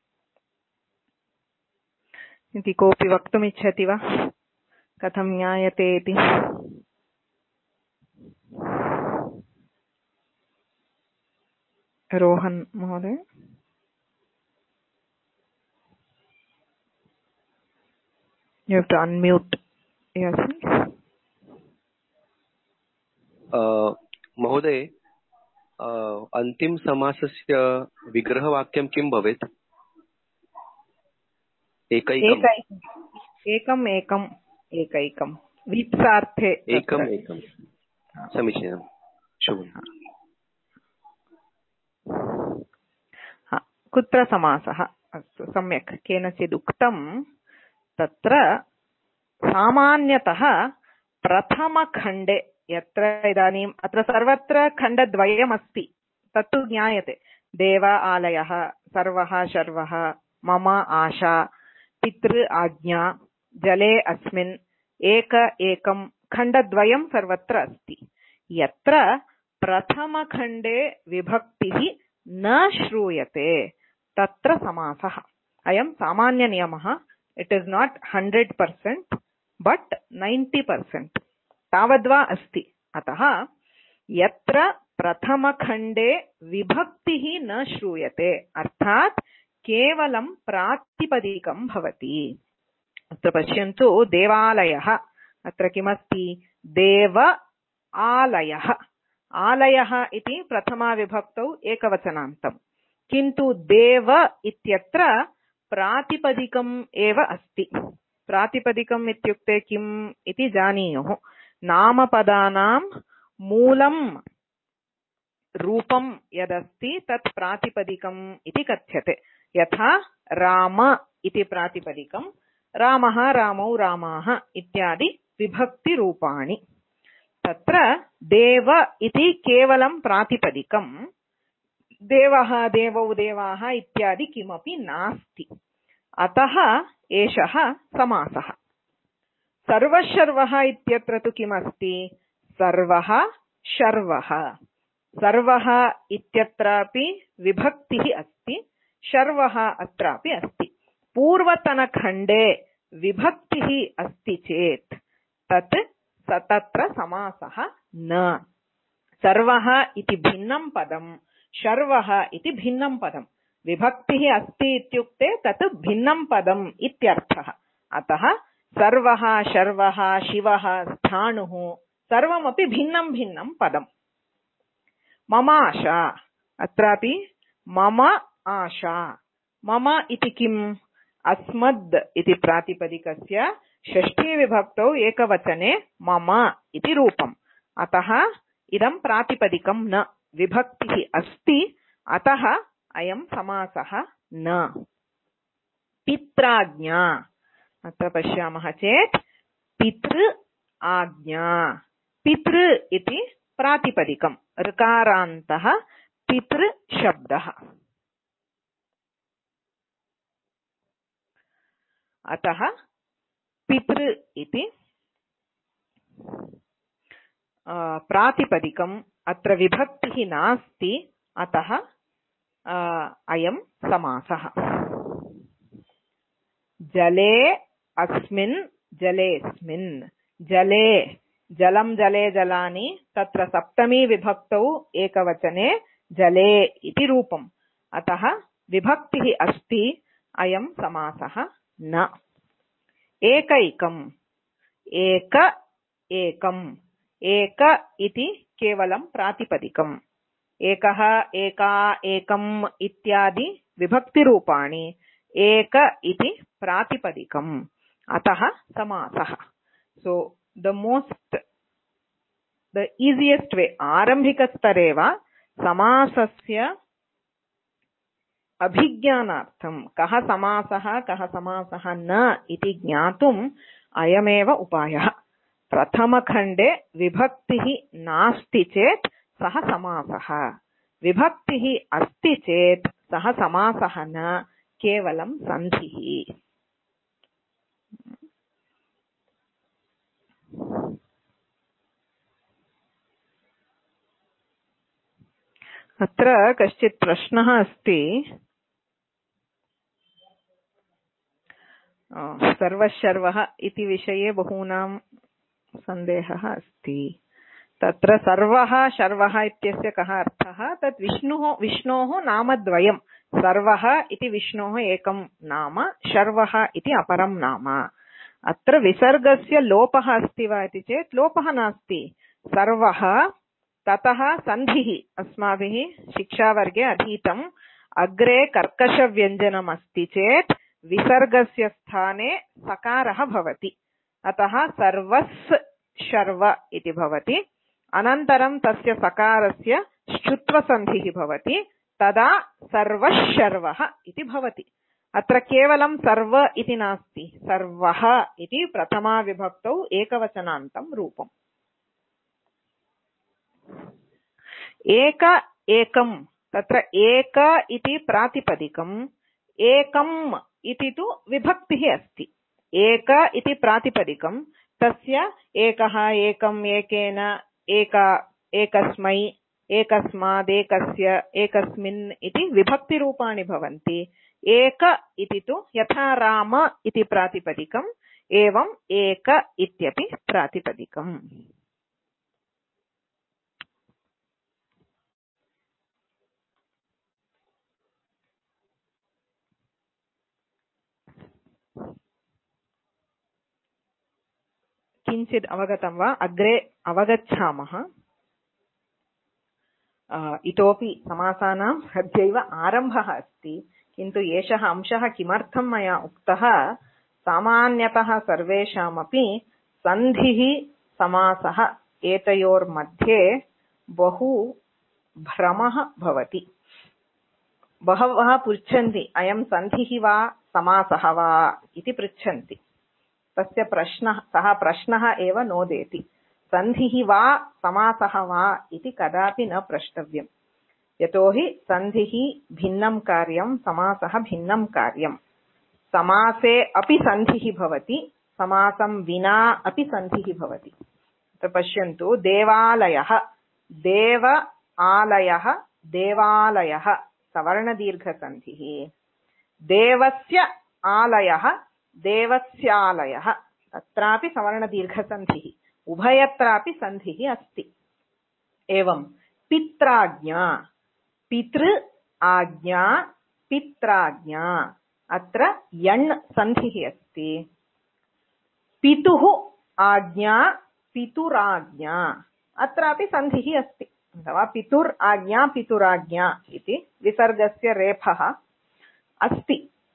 इति कोऽपि वक्तुमिच्छति वा कथं ज्ञायते इति रोहन महोदय you have to unmute yes महोदय अंतिम समासस्य विग्रहवाक्यं किं भवेत् एकम् वीप्सार्थे एकम् समीचीनं शुभम् कुत्र समासः अस्तु सम्यक् केनचित् उक्तं तत्र सामान्यतः प्रथमखण्डे यत्र इदानीम् अत्र सर्वत्र खण्डद्वयमस्ति तत्तु ज्ञायते देव आलयः सर्वः शर्वः मम आशा पितृ आज्ञा जले अस्मिन् एकं खण्डद्वयं सर्वत्र अस्ति यत्र प्रथमखण्डे विभक्तिः न श्रूयते तत्र समासः अयं सामान्यनियमः इट् इस् नाट् 100% बट् 90% तावद्वा अस्ति अतः यत्र प्रथमखण्डे विभक्तिः न श्रूयते अर्थात् केवलं प्रातिपदिकं भवति अत्र पश्यन्तु देवालयः अत्र किमस्ति देव आलयः आलयः इति प्रथमाविभक्तौ एकवचनान्तम् किन्तु देव इत्यत्र प्रातिपदिकम् एव अस्ति प्रातिपदिकम् इत्युक्ते किम् इति जानीयुः नामपदानां मूलं रूपं यदस्ति तत् प्रातिपदिकम् इति कथ्यते यथा राम इति प्रातिपदिकं रामः रामौ रामाः इत्यादि विभक्तिरूपाणि तत्र देव इति केवलं प्रातिपदिकं देवः देवौ देवाः इत्यादि किमपि नास्ति अतः एषः समासः सर्वशर्वः इत्यत्र तु किमस्ति सर्वः शर्वः सर्वः इत्यत्रापि विभक्तिः अस्ति शर्वः अत्रापि अस्ति पूर्वतनखण्डे विभक्तिः अस्ति चेत् तत्र समासः न सर्वः इति भिन्नं पदं शर्वः इति भिन्नं पदं विभक्तिः अस्ति इत्युक्ते तत् भिन्नं पदम् इत्यर्थः अतः सर्वः शर्वः शिवः स्थाणुः सर्वमपि भिन्नं भिन्नं पदम् मम आशा अत्रापि मम आशा मम इति किम् अस्मद् इति प्रातिपदिकस्य षष्ठी विभक्तौ एकवचने मम इति रूपम् अतः इदं प्रातिपदिकं न विभक्तिः अस्ति अतः अयं समासः न पित्राज्ञा अत्र पश्यामः चेत् पितृ आज्ञा पितृ इति प्रातिपदिकं ऋकारान्तः पितृ शब्दः अतः पितृ इति प्रातिपदिकम् अत्र विभक्तिः नास्ति अतः अयं समासः जले अस्मिन् जलेऽस्मिन् जले जलं जले जलानि तत्र सप्तमी विभक्तौ एकवचने जले इति रूपम् अतः विभक्तिः अस्ति अयं समासः न एकैकम् एक एकम् एक इति केवलं प्रातिपदिकम् एकः एका एकम् इत्यादि विभक्तिरूपाणि एक इति प्रातिपदिकम् अतः समासः सो the easiest way आरम्भिकस्तरे वा समासस्य अभिज्ञानार्थं कः समासः न इति ज्ञातुम् अयमेव उपायः प्रथमखण्डे विभक्तिः नास्ति चेत् सः समासः विभक्तिः अस्ति चेत् सः समासः न केवलं सन्धिः अत्र कश्चित् प्रश्नः अस्ति। सर्वशर्वः इति विषये बहूनां सन्देहः अस्ति। तत्र सर्वः शर्वः इत्यस्य कः अर्थः? तत् विष्णोः नामद्वयम्। सर्वः इति विष्णोः एकं नाम, शर्वः इति अपरं नाम। अत्र विसर्गस्य लोपः अस्ति वा इति चेत् लोपः नास्ति। सर्वः ततः सन्धिः अस्माभिः शिक्षावर्गे अधीतम्। अग्रे कर्कषव्यञ्जनम् अस्ति चेत् विसर्गस्य स्थाने सकारः भवति। अतः सर्वस् शर्व इति भवति। अनन्तरं तस्य सकारस्य श्चुत्वसन्धिः भवति। तदा सर्वशर्वः इति भवति। अत्र केवलं सर्व इति नास्ति, सर्वः इति प्रथमा विभक्तौ एकवचनान्तं रूपम्। एकं तत्र एक इति प्रातिपदिकम्, एकम् इति तु विभक्तिः अस्ति। एक इति प्रातिपदिकं, तस्य एकः, एकम्, एकेन, एकस्मै, एकस्माद्, एकस्य, एकस्मिन् इति विभक्तिरूपाणि भवन्ति। एक इति तु यथा राम इति प्रातिपदिकम्, एवम् एक इत्यपि प्रातिपदिकम्। किञ्चित् अवगतं वा? अग्रे अवगच्छामः। इतोपि समासानां अद्यैव आरम्भः अस्ति, किन्तु एषः अंशः किमर्थं मया उक्तः? सामान्यतः सर्वेषामपि सन्धिः समासः एतयोर्मध्ये बहु भ्रमः भवति। बहवः पृच्छन्ति, अयं सन्धिः वा समासः वा इति पृच्छन्ति। तस्य सः प्रश्नः एव नोदेति। सन्धिः वा समासः वा इति कदापि न प्रष्टव्यम्। यतोहि सन्धिः भिन्नं कार्यं, समासः भिन्नं कार्यम्। समासे अपि सन्धिः भवति, समासं विना अपि सन्धिः भवति। पश्यन्तु, देवालयः, देव आलयः, देवालयः सवर्णदीर्घसन्धिः। देवस्य आलयः, देवस्यालयः, तत्रापि सवर्णदीर्घसन्धिः। उभयत्रापि सन्धिः अस्ति। एवं पित्राज्ञा, पितृ आज्ञा, पित्राज्ञा, अत्र यण् सन्धिः अस्ति। पितुः आज्ञा, पितुराज्ञा, अत्रापि सन्धिः अस्ति। अथवा पितुर् आज्ञा, पितुराज्ञा इति विसर्गस्य रेफः अस्ति।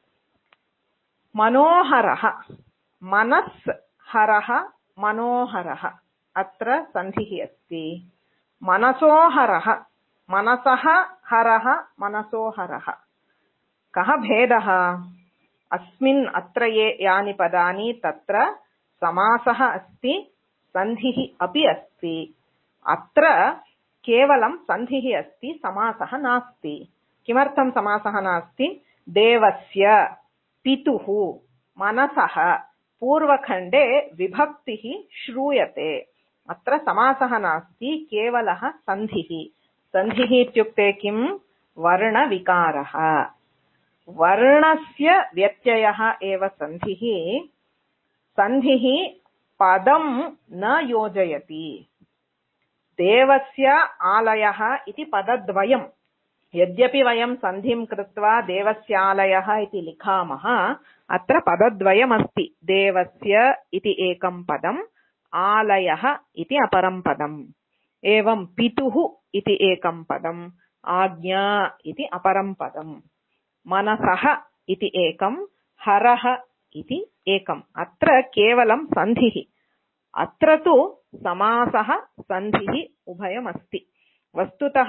मनोहरः, मनस् हरः, मनोहरः, अत्र सन्धिः अस्ति। मनसोहरः, मनसः हरः, मनसोहरः। कः भेदः? अस्मिन् अत्र यानि पदानि तत्र समासः अस्ति, सन्धिः अपि अस्ति। अत्र केवलं सन्धिः अस्ति, समासः नास्ति। किमर्थं समासः नास्ति? देवस्य, पितुः, मनसः पूर्वखण्डे विभक्तिः श्रूयते। अत्र समासः नास्ति, केवलः सन्धिः। सन्धिः इत्युक्ते किं? वर्णविकारः। वर्णस्य व्यत्ययः एव सन्धिः। सन्धिः पदं न योजयति। देवस्य आलयः इति पदद्वयम्। यद्यपि वयं सन्धिं कृत्वा देवस्यालयः इति लिखामः, अत्र पदद्वयमस्ति। देवस्य इति एकं पदम्, आलयः इति अपरं पदम्। एवं पितुः इति एकं पदम्, आज्ञा इति अपरं पदम्। मनसः इति एकं, हरः इति एकम्। अत्र केवलं सन्धिः। अत्र तु समासः सन्धिः उभयमस्ति। वस्तुतः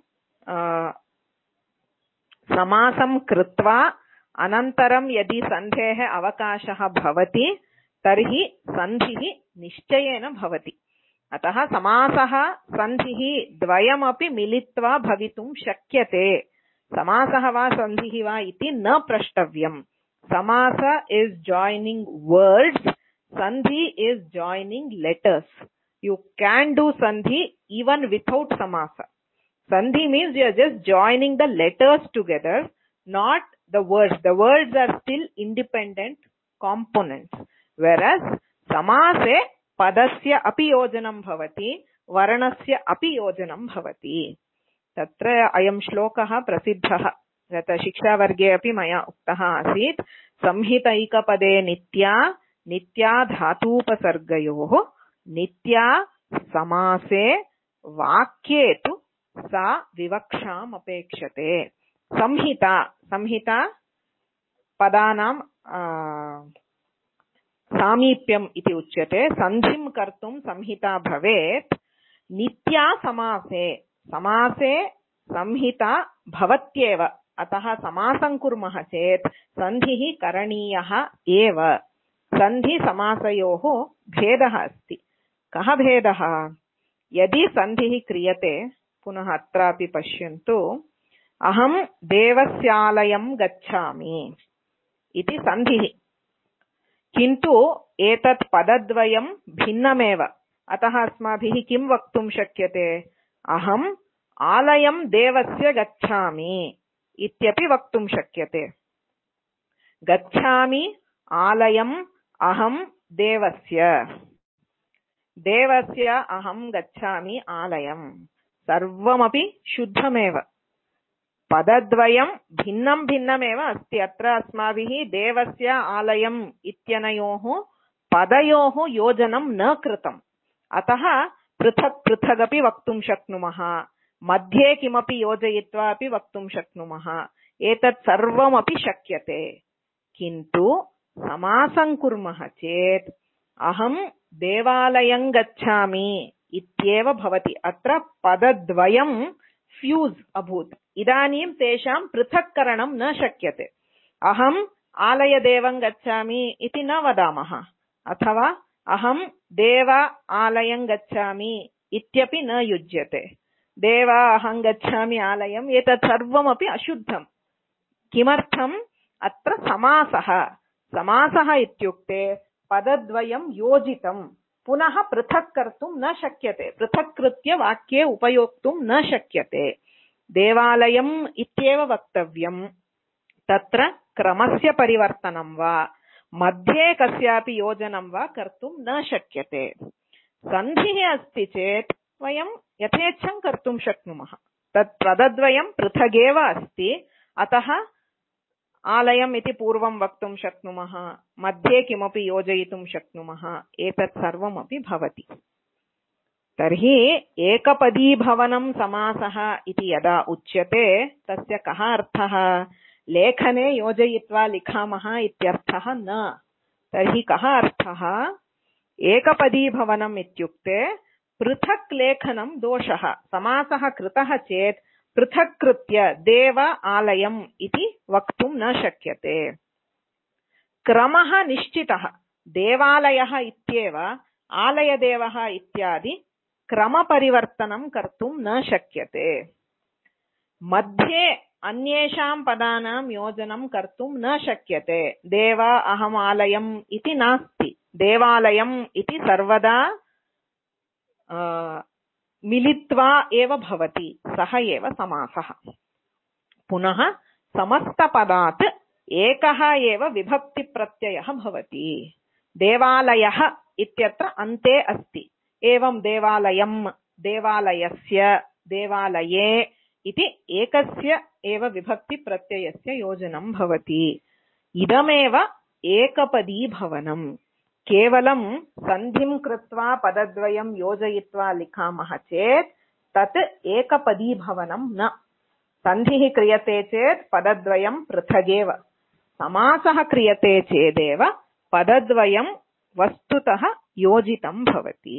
समासं कृत्वा अनन्तरं यदि सन्धेः अवकाशः भवति तर्हि सन्धिः निश्चयेन भवति। अतः समासः सन्धिः द्वयमपि मिलित्वा भवितुं शक्यते। समासः वा सन्धिः वा इति न प्रष्टव्यम्। समास is joining words, sandhi is joining letters. You can do sandhi even without samasa. Sandhi means you are just joining the letters together, not the words. The words are still independent components. Whereas samase padasya api yojanam bhavati, varanasya api yojanam bhavati. Tatra ayam shlokah prasiddhah. Gata shikshavarge api maya uktah asit. Samhitaikapade nitya, nitya dhatupasargayoh, nitya samase vakye tu सा विवक्षाम अपेक्षते. संहिता पदानां सामीप्यम् इति उच्यते. संधिं कर्तुं संहिता भवेत्. नित्या समासे संहिता भवत्येव. अतः समासं कुर्मः चेत् संधिः करणीयः एव. संधि समासयोः भेदः अस्ति. कः भेदः? यदि संधिः क्रियते, पुनः अत्रापि पश्यन्तु, अहं देवस्यालयं गच्छामि इति सन्धिः. किन्तु एतत् पदद्वयं भिन्नमेव. अतः अस्माभिः किं वक्तुं शक्यते? अहम् आलयं देवस्य गच्छामि इत्यपि वक्तुं शक्यते. गच्छामि आलयम् अहं देवस्य अहं गच्छामि आलयम्. सर्वमपि शुद्धमेव. पदद्वयं भिन्नं भिन्नमेव अस्ति. अत्र अस्माभिः देवस्य आलयम् इत्यनयोः पदयोः योजनं न कृतम्. अतः पृथक् पृथगपि वक्तुं शक्नुमः. मध्ये किमपि योजयित्वा अपि वक्तुं शक्नुमः. एतत् सर्वमपि शक्यते. किन्तु समासं कुर्मः चेत् अहं देवालयं गच्छामि इत्येव भवति. अत्र पदद्वयं फ्यूस् अभूत्. इदानीं तेषां पृथक्करणं न शक्यते. अहम् आलयदेवं गच्छामि इति न वदामः, अथवा अहं देव आलयं गच्छामि इत्यपि न युज्यते. देव अहं गच्छामि आलयम्, एतत् सर्वमपि अशुद्धम्. किमर्थम्? अत्र समासः इत्युक्ते पदद्वयं योजितं. पुनः पृथक् कर्तुं न शक्यते. पृथक् कृत्य वाक्ये उपयोक्तुं न शक्यते. देवालयम् इत्येव वक्तव्यम्. तत्र क्रमस्य परिवर्तनं वा मध्ये कस्यापि योजनं वा कर्तुं न शक्यते. सन्धिः अस्ति चेत् वयं यथेच्छं कर्तुं शक्नुमः. तत् पदद्वयं पृथगेव अस्ति. अतः आलयम् इति पूर्वं वक्तुं शक्नुमः, मध्ये किमपि योजयितुं शक्नुमः. एतत् सर्वमपि भवति. तर्हि एकपदीभवनं समासः इति यदा उच्यते तस्य कः अर्थः? लेखने योजयित्वा लिखामः इत्यर्थः न. तर्हि कः अर्थः? एकपदीभवनम् इत्युक्ते पृथक् लेखनं दोषः. समासः कृतः चेत् पृथक् कृत्य देव आलयम् इति वक्तुं न शक्यते. क्रमः निश्चितः. देवालयः इत्येव आलयदेवः इत्यादि क्रमपरिवर्तनं कर्तुं न शक्यते. मध्ये अन्येषां पदानां योजनं कर्तुं न शक्यते. देव अहम् आलयम् इति नास्ति. देवालयम् इति सर्वदा मिलित्वा एव भवति. सः एव समासः. पुनः समस्तपदात् एकः एव विभक्तिप्रत्ययः भवति. देवालयः इत्यत्र अन्ते अस्ति. एवं देवालयम्, देवालयस्य, देवालये इति एकस्य एव विभक्तिप्रत्ययस्य योजनं भवति. इदमेव एकपदीभवनम्. केवलं सन्धिं कृत्वा पदद्वयं योजयित्वा लिखामः चेत् तत् एकपदीभवनं न. सन्धिः क्रियते चेत् पदद्वयं पृथगेव. समासः क्रियते चेदेव पदद्वयं वस्तुतः योजितं भवति.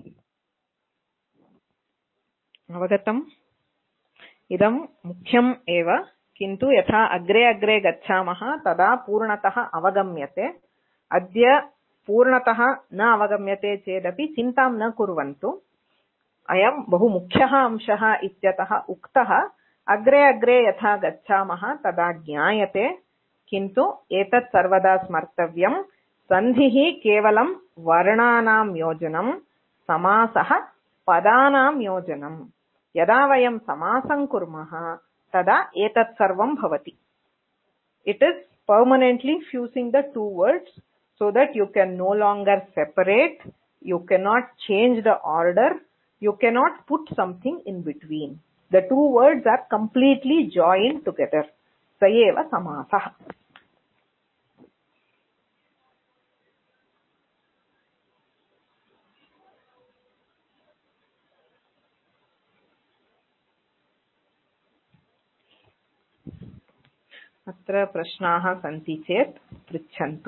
अवगतम्? इदं मुख्यम् एव. किन्तु यथा अग्रे अग्रे गच्छामः तदा पूर्णतः अवगम्यते. अद्य पूर्णतः न अवगम्यते चेदपि चिन्तां न कुर्वन्तु. अयं बहु मुख्यः अंशः इत्यतः उक्तः. अग्रे अग्रे यथा गच्छामः तदा ज्ञायते. किन्तु एतत् सर्वदा स्मर्तव्यम्. सन्धिः केवलं वर्णानां योजनं, समासः पदानां योजनम्. यदा वयं समासं कुर्मः तदा एतत् सर्वं भवति. It is permanently fusing the two words so that you can no longer separate, you cannot change the order, you cannot put something in between. The two words are completely joined together. Sayeva samasah. अत्र प्रश्नाः सन्ति चेत् पृच्छन्तु.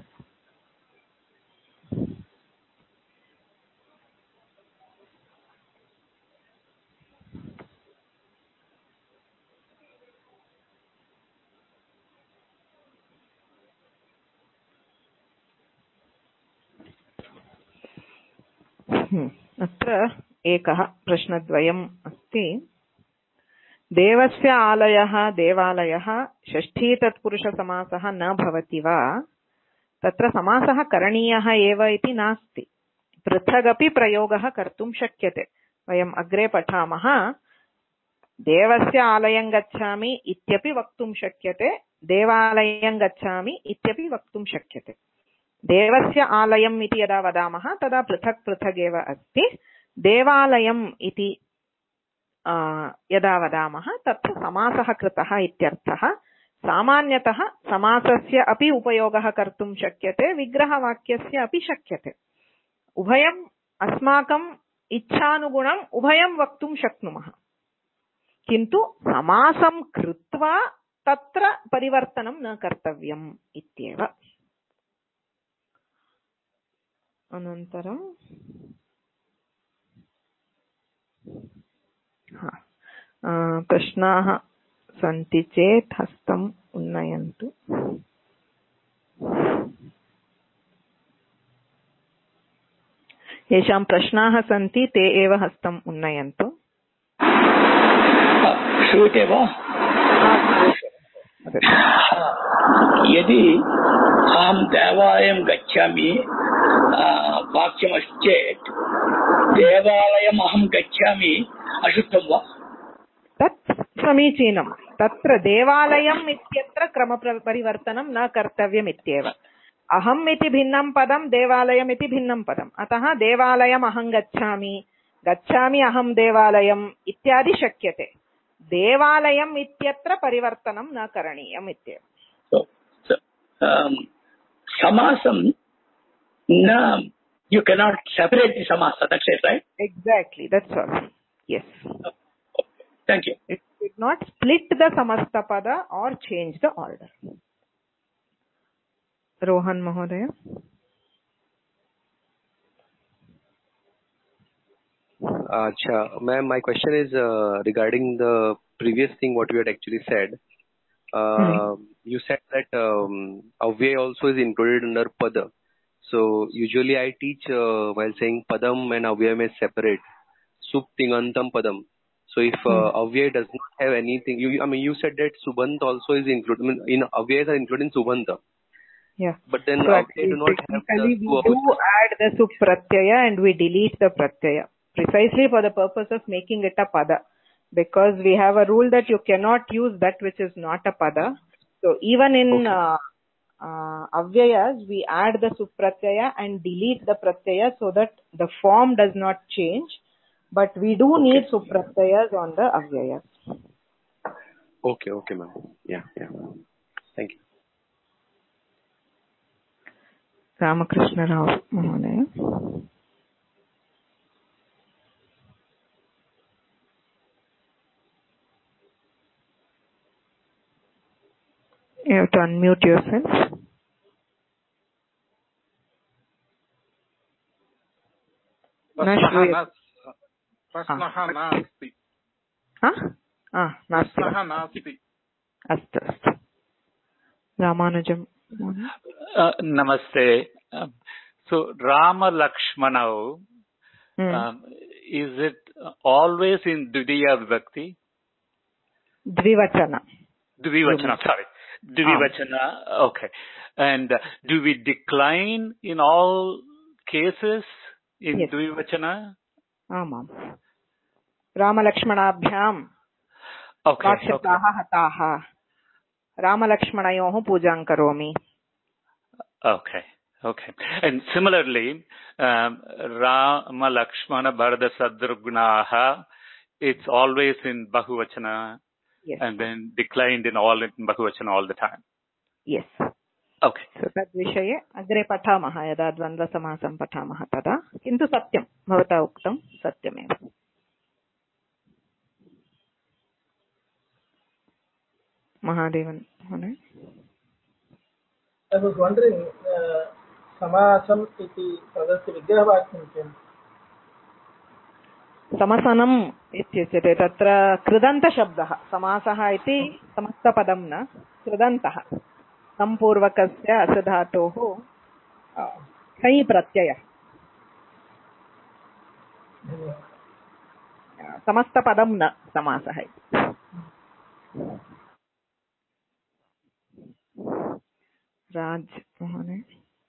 अत्र एकः प्रश्नद्वयम् अस्ति. देवस्य आलयः देवालयः षष्ठी तत्पुरुषसमासः न भवति वा? तत्र समासः करणीयः एव इति नास्ति. पृथगपि प्रयोगः कर्तुं शक्यते. वयम् अग्रे पठामः. देवस्य आलयं गच्छामि इत्यपि वक्तुं शक्यते, देवालयं गच्छामि इत्यपि वक्तुं शक्यते. देवस्य आलयम् इति यदा वदामः तदा पृथक् पृथक् एव अस्ति. देवालयम् इति यदा वदामः तत्र समासः कृतः इत्यर्थः. सामान्यतः समासस्य अपि उपयोगः कर्तुं शक्यते, विग्रहवाक्यस्य अपि शक्यते. उभयम् अस्माकम् इच्छानुगुणम् उभयं वक्तुं शक्नुमः. किन्तु समासं कृत्वा तत्र परिवर्तनं न कर्तव्यम् इत्येव. अनन्तरं प्रश्नाः सन्ति चेत् हस्तम् उन्नयन्तु. येषां प्रश्नाः सन्ति ते एव हस्तम् उन्नयन्तु. श्रूयते वा? यदि अहं देवालयं गच्छामि वाक्यमस्ति चेत् देवालयम् अहं गच्छामि अशुद्धं वा? तत् समीचीनं. तत्र देवालयम् इत्यत्र क्रमपरिवर्तनं न कर्तव्यम् इत्येव. अहम् इति भिन्नं पदं, देवालयम् इति भिन्नं पदम्. अतः देवालयम् अहं गच्छामि, गच्छामि अहं देवालयम् इत्यादि शक्यते. देवालयम् इत्यत्र परिवर्तनं न करणीयम् इत्येव. समासं न, you cannot separate the samasa, that's it, right? Exactly, that's all. Yes. Thank you. It did not split the samastapada or change the order. Rohan Mahodaya. Acha, ma'am, my question is regarding the previous thing what you had actually said. You said that avyay also is included under pada. So usually I teach while saying padam and avyayam is separate. Suptingantam padam. So if avyay does not have anything, you said that subhant also is included. In avyays are included in subhanta. Yeah. But then so they do not have we do add the sup pratyaya and we delete the pratyaya precisely for the purpose of making it a pada. Because we have a rule that you cannot use that which is not a pada. So even in avyayas, we add the supratyaya and delete the pratyaya so that the form does not change. But we do need supratyayas on the avyayas. Okay, ma'am. Yeah. Thank you. Ramakrishna Rao Mahodaya. You have to unmute yourself. प्रश्नः नास्ति. नास्ति. अस्तु. Ramanujan. Namaste. So Rama Lakshmana, is it always in Dviya Vibhakti? Dvivachana. Sorry. Dvivachana, okay. And do we decline in all cases in yes. Dvivachana? Amam. रामलक्ष्मणाभ्याम् राक्षसाः हताः रामलक्ष्मणयोः पूजां करोमि. Okay. And similarly, Rama, Lakshmana, Bharata, Sadrugnaha, it's always in Bahuvachana. Yes. And then declined in Bahuvachana all the time. Yes. Okay. So तद्विषये अग्रे पठामः यदा द्वन्द्वसमासं पठामः तदा. किन्तु सत्यं भवता उक्तं सत्यमेव. Mahadevan. I was wondering, samasam iti padasya vigrahavakyam किम्? समसनम् इत्युच्यते तत्र कृदन्तशब्दः. समासः इति समस्तपदं न कृदन्तः. सम्पूर्वकस्य असधातोः खै प्रत्ययः. समस्तपदं न समासः इति. राज महोदय.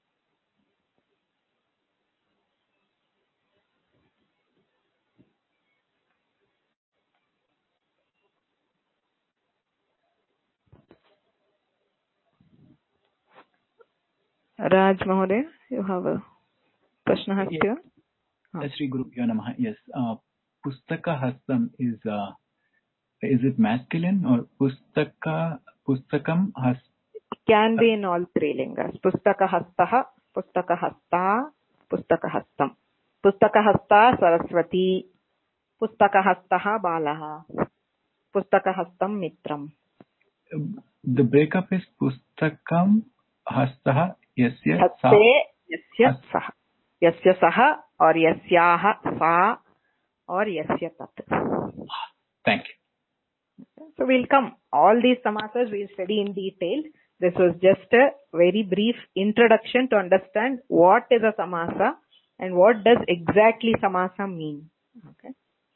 Raj Mahoday, you have a prashna here? Shri Gurubhyo Namaha. Yes. Pustaka Hastam is it masculine or Pustakam Has? It can be in all three lingas. Pustaka Hastaha, Pustaka Hasta, Pustaka Hastam. Pustaka Hasta Saraswati, Pustaka Hastaha Balaha, Pustaka Hastam Mitram. The breakup is Pustakam Hastaha Yasya Sa. Yasya Saha. Yasya Saha or Yasyaha Sa or Yasya Tat. Thank you. So we'll come. All these samasas we'll study in detail. This was just a very brief introduction to understand what is a samasa and what does exactly samasa mean. Okay.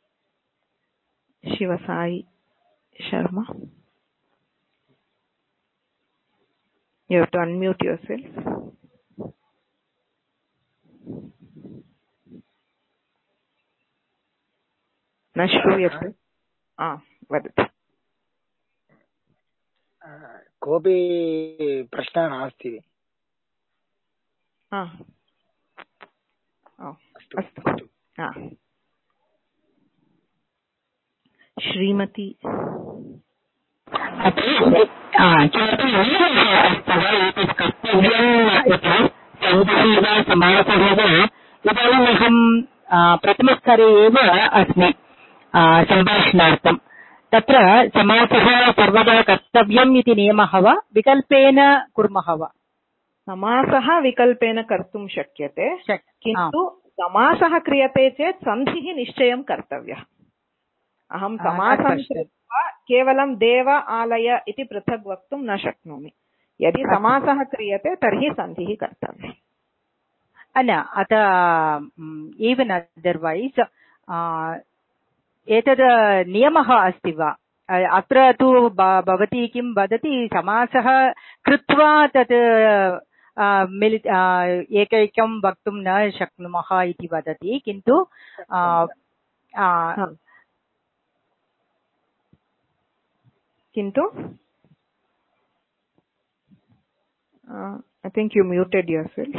Shivasai Sharma. You have to unmute yourself. न श्रूयते. वदतु. कोऽपि प्रश्नः नास्ति. अस्तु. श्रीमती इदानीमहं प्रथमस्तरे एव अस्मि सम्भाषणार्थं. तत्र समासः सर्वदा कर्तव्यम् इति नियमः वा विकल्पेन कुर्मः वा? समासः विकल्पेन कर्तुं शक्यते, किन्तु समासः क्रियते चेत् सन्धिः निश्चयं कर्तव्यः. अहं समासं कृत्वा केवलं देव आलय इति पृथक् वक्तुं न शक्नोमि. यदि समासः क्रियते तर्हि सन्धिः कर्तव्यः. अत even otherwise एतद् नियमः अस्ति वा? अत्र तु भवती किं वदति, समासः कृत्वा तत् एकैकं वक्तुं न शक्नुमः इति वदति, किन्तु I think you muted yourself.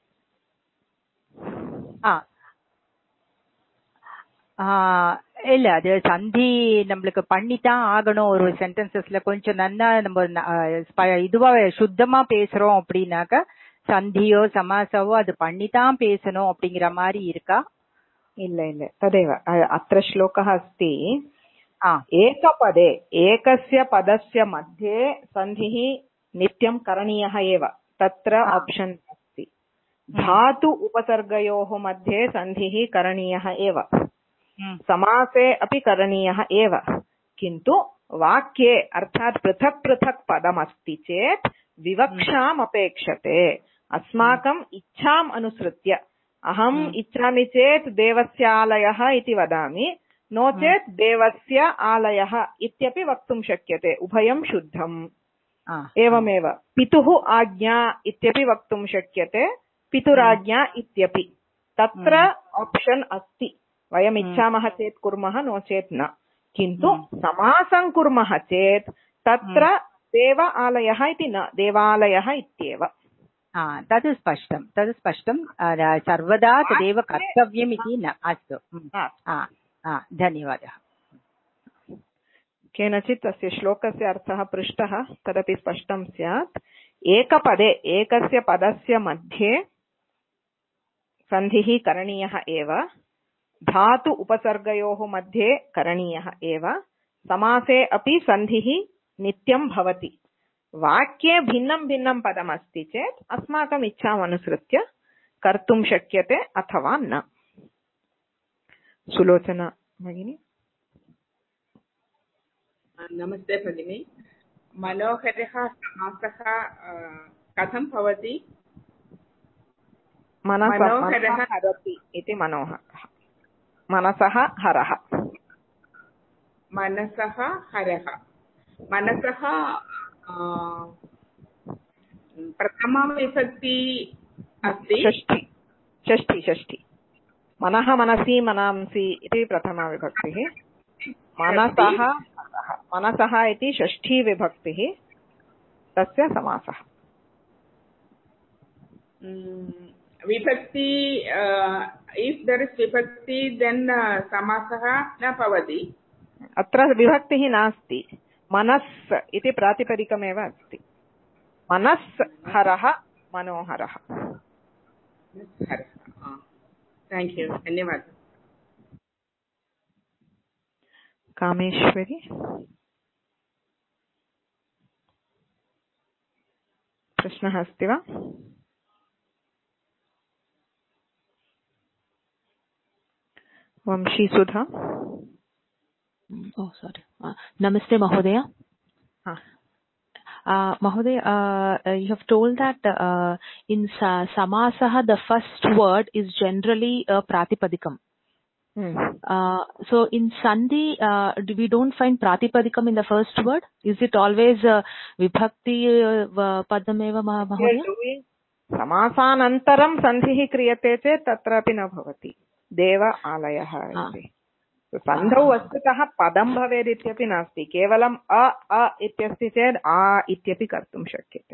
இல்ல, அது சந்தி நம்மளுக்கு பண்ணித்தான் ஆகணும். ஒரு சென்டென்சஸ்ல கொஞ்சம் நல்லா நம்ம இதுவா சுத்தமா பேசுறோம் அப்படின்னாக்க சந்தியோ சமாசவோ அது பண்ணித்தான் பேசணும் அப்படிங்கிற மாதிரி இருக்கா? இல்ல तदेव अत्र श्लोकः अस्ति. एकपदे एकस्य पदस्य मध्ये सन्धिः नित्यं करणीयः एव. तत्र ऑप्शन अस्ति. धातु उपसर्गयोः मध्ये सन्धिः करणीयः एव. समासे अपि करणीयः एव. किन्तु वाक्ये अर्थात् पृथक् पृथक् पदमस्ति चेत् विवक्षाम् अपेक्षते. अस्माकम् इच्छाम् अनुसृत्य अहम् इच्छामि चेत् देवस्य आलयः इति वदामि, नो चेत् देवस्य आलयः इत्यपि वक्तुं शक्यते. उभयं शुद्धम्. एवमेव पितुः आज्ञा इत्यपि वक्तुं शक्यते, पितुराज्ञा इत्यपि. तत्र ऑप्शन अस्ति. वयम् इच्छामः चेत् कुर्मः, नो चेत् न। किन्तु समासं कुर्मः चेत् तत्र देव आलयः इति न, देवालयः इत्येव। तद् स्पष्टं, सर्वदा तदेव कर्तव्यम् इति न। अस्तु, धन्यवादः। केनचित् तस्य श्लोकस्य अर्थः पृष्टः, तदपि स्पष्टं स्यात्। एकपदे, एकस्य पदस्य मध्ये सन्धिः करणीयः एव, धातु उपसर्गयोः मध्ये करणीयः एव, समासे अपि सन्धिः नित्यं भवति। वाक्ये भिन्नं भिन्नं पदमस्ति चेत् अस्माकम् इच्छाम् अनुसृत्य कर्तुं शक्यते अथवा न। सुलोचना भगिनी। नमस्ते भगिनी। मनोहरः समासः कथं भवति? मनोहरः हरति इति मनोहरः, मनसः हरः। मनसः हरः, मनसः प्रथमा विभक्ति अस्ति। षष्ठी। मनः मनसि मनांसि इति प्रथमा विभक्तिः। मनसः इति षष्ठी विभक्तिः, तस्य समासः। विभक्ति, if there is विभक्ति then समासः न भवति। अत्र विभक्तिः नास्ति, मनस् इति प्रातिपदिकमेव अस्ति। मनस् हरः मनोहरः। थैंक यू, धन्यवादः। कामेश्वरी। प्रश्नः अस्ति वा? वंशी सुधा। Namaste Mahodaya. Mahodaya, you have told that in Samasaha the first word is generally a Pratipadikam. So in Sandhi, we don't find Pratipadikam in the first word? Is it always Vibhakti Padameva Mahodaya? समासानन्तरं सन्धिः क्रियते चेत् तत्रापि न भवति, देव आलयः इति। सन्धौ वस्तुतः पदं भवेत् इत्यपि नास्ति, केवलम् अ इत्यस्ति चेत् आ इत्यपि कर्तुं शक्यते।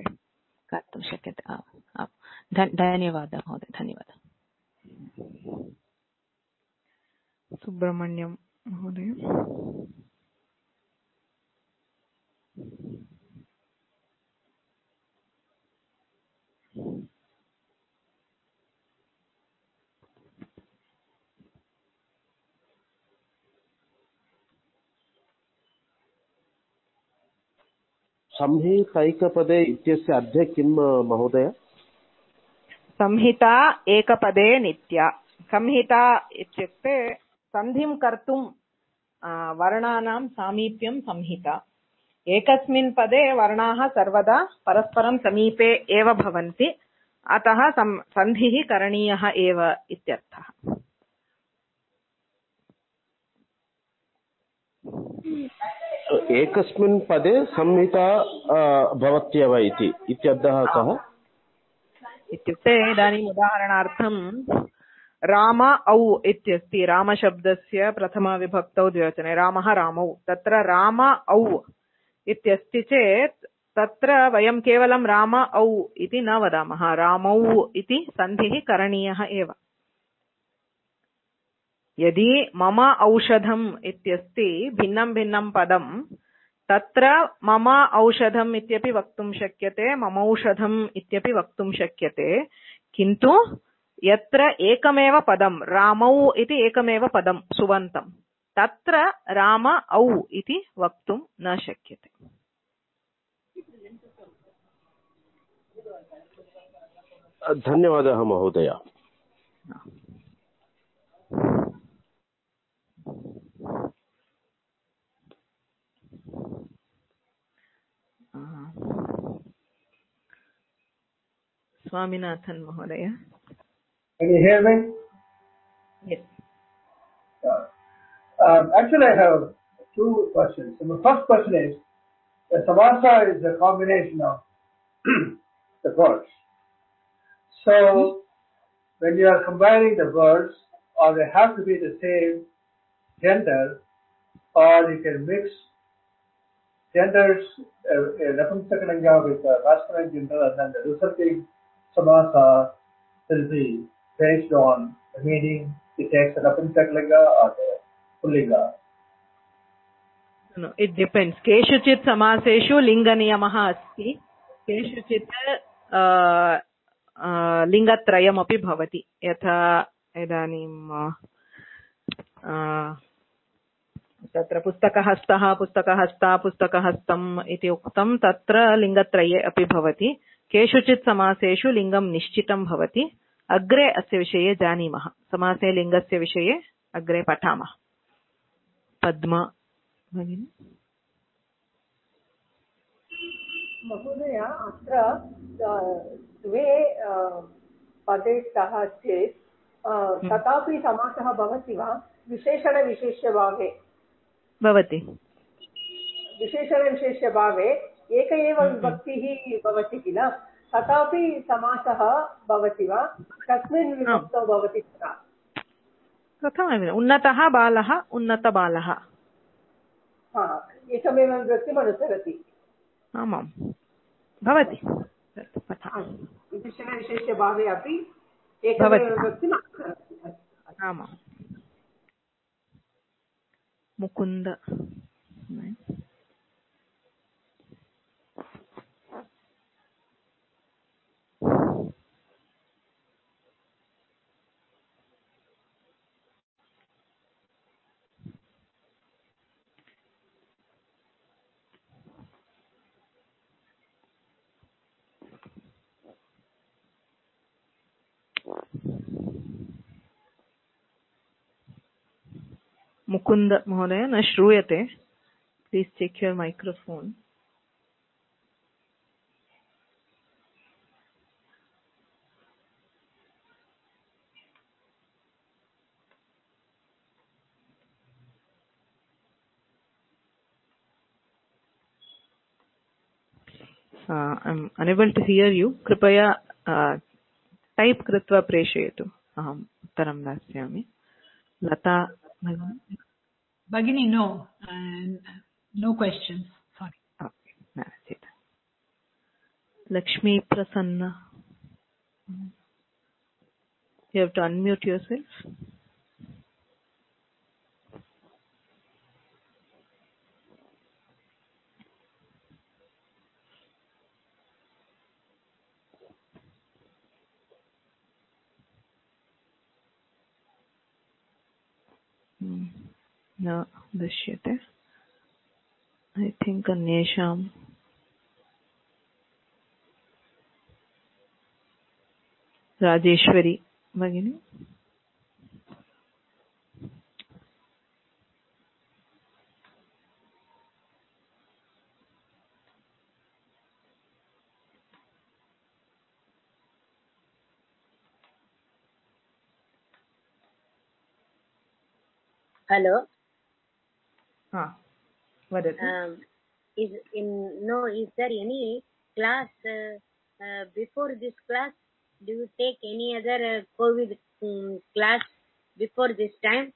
धन्यवादः महोदय, धन्यवादः। सुब्रह्मण्यं महोदय। संहितैकपदे इत्यस्य अर्थे किं महोदय? संहिता एकपदे नित्या। संहिता इत्युक्ते सन्धिं कर्तुं वर्णानां सामीप्यं संहिता। एकस्मिन् पदे वर्णाः सर्वदा परस्परं समीपे एव भवन्ति, अतः सन्धिः करणीयः एव इत्यर्थः। एकस्मिन् पदे संहिता भवत्येव इत्यर्थः कः? इत्युक्ते इदानीम् उदाहरणार्थं राम औ इत्यस्ति, रामशब्दस्य प्रथमाविभक्तौ द्विवचने रामः रामौ, तत्र राम औ इत्यस्ति चेत् तत्र वयं केवलं राम औ इति न वदामः, रामौ इति सन्धिः करणीयः एव। यदि मम औषधम् इत्यस्ति भिन्नं भिन्नं पदं, तत्र मम औषधम् इत्यपि वक्तुं शक्यते, ममौषधम् इत्यपि वक्तुं शक्यते, किन्तु यत्र एकमेव पदं रामौ इति एकमेव पदं सुबन्तं, तत्र राम औ इति वक्तुं न शक्यते। धन्यवादः महोदय। Swaminathan Mahodaya. Can you hear me? Yes. Actually, I have two questions. So the first question is, the samasa is a combination of the words. So when you are combining the words, or they have to be the same gender, or you can mix genders, Napumsakalinga with masculine gender, and then the resulting samasa will be based on the meaning it takes the Napumsakalinga or the Pullinga. No, it depends. Keshuchit samaseshu linga niyamah asti. Keshuchit लिङ्गत्रयम् अपि भवति. यथा इदानीं तत्र पुस्तकहस्तः, पुस्तकहस्ता, पुस्तकहस्तम् इति उक्तं, तत्र लिङ्गत्रये अपि भवति. केषुचित् समासेषु लिङ्गं निश्चितं भवति. अग्रे अस्य विषये जानीमः. समासे लिङ्गस्य विषये अग्रे पठामः. पद्मा भगिनी. महोदय, अत्र द्वे पदे स्तः चेत् तथापि समासः भवति वा? विशेषणविशेष्यभावे भवति. विशेषणविशेष्यभावे एक एव विभक्तिः भवति किल, तथापि समासः भवति वा? कस्मिन् विभक्तौ भवति तथा? कथम्? उन्नतः बालः, उन्नतबालः. एकमेव विभक्तिम् अनुसरति. आमां भवति. विशेषणविशेष्यभावे अपि एकमेव विभक्तिम् अनुसरति. आमां. मुकुन्द. मुकुन्द महोदय न श्रूयते. Please check your microphone. I'm unable to hear you. कृपया टाइप कृत्वा प्रेषयतु. अहम् उत्तरं दास्यामि. लता Bhagini, no. No questions. Sorry. Okay. That's it. Lakshmi Prasanna. You have to unmute yourself. न दृश्यते. I think अन्येषां राजेश्वरी भगिनी. Hello. Is there any class before this class? Do you take any other COVID class before this time?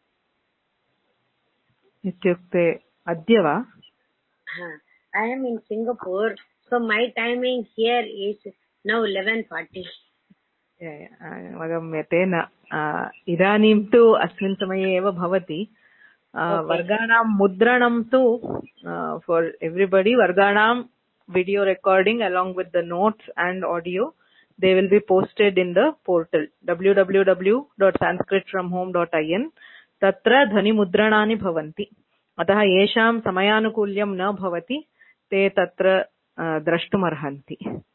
इत्युक्ते अद्य वा? I am in Singapore, so my timing here is now 11:40. अवगम्यते. न इदानीं तु अस्मिन् समये एव भवति. वर्गाणां मुद्रणं तु for everybody, वर्गाणां video recording along with the notes and audio, they will be posted in the portal www.sanskritfromhome.in. तत्र ध्वनिमुद्रणानि भवन्ति. अतः येषां समयानुकूल्यं न भवति ते तत्र द्रष्टुमर्हन्ति.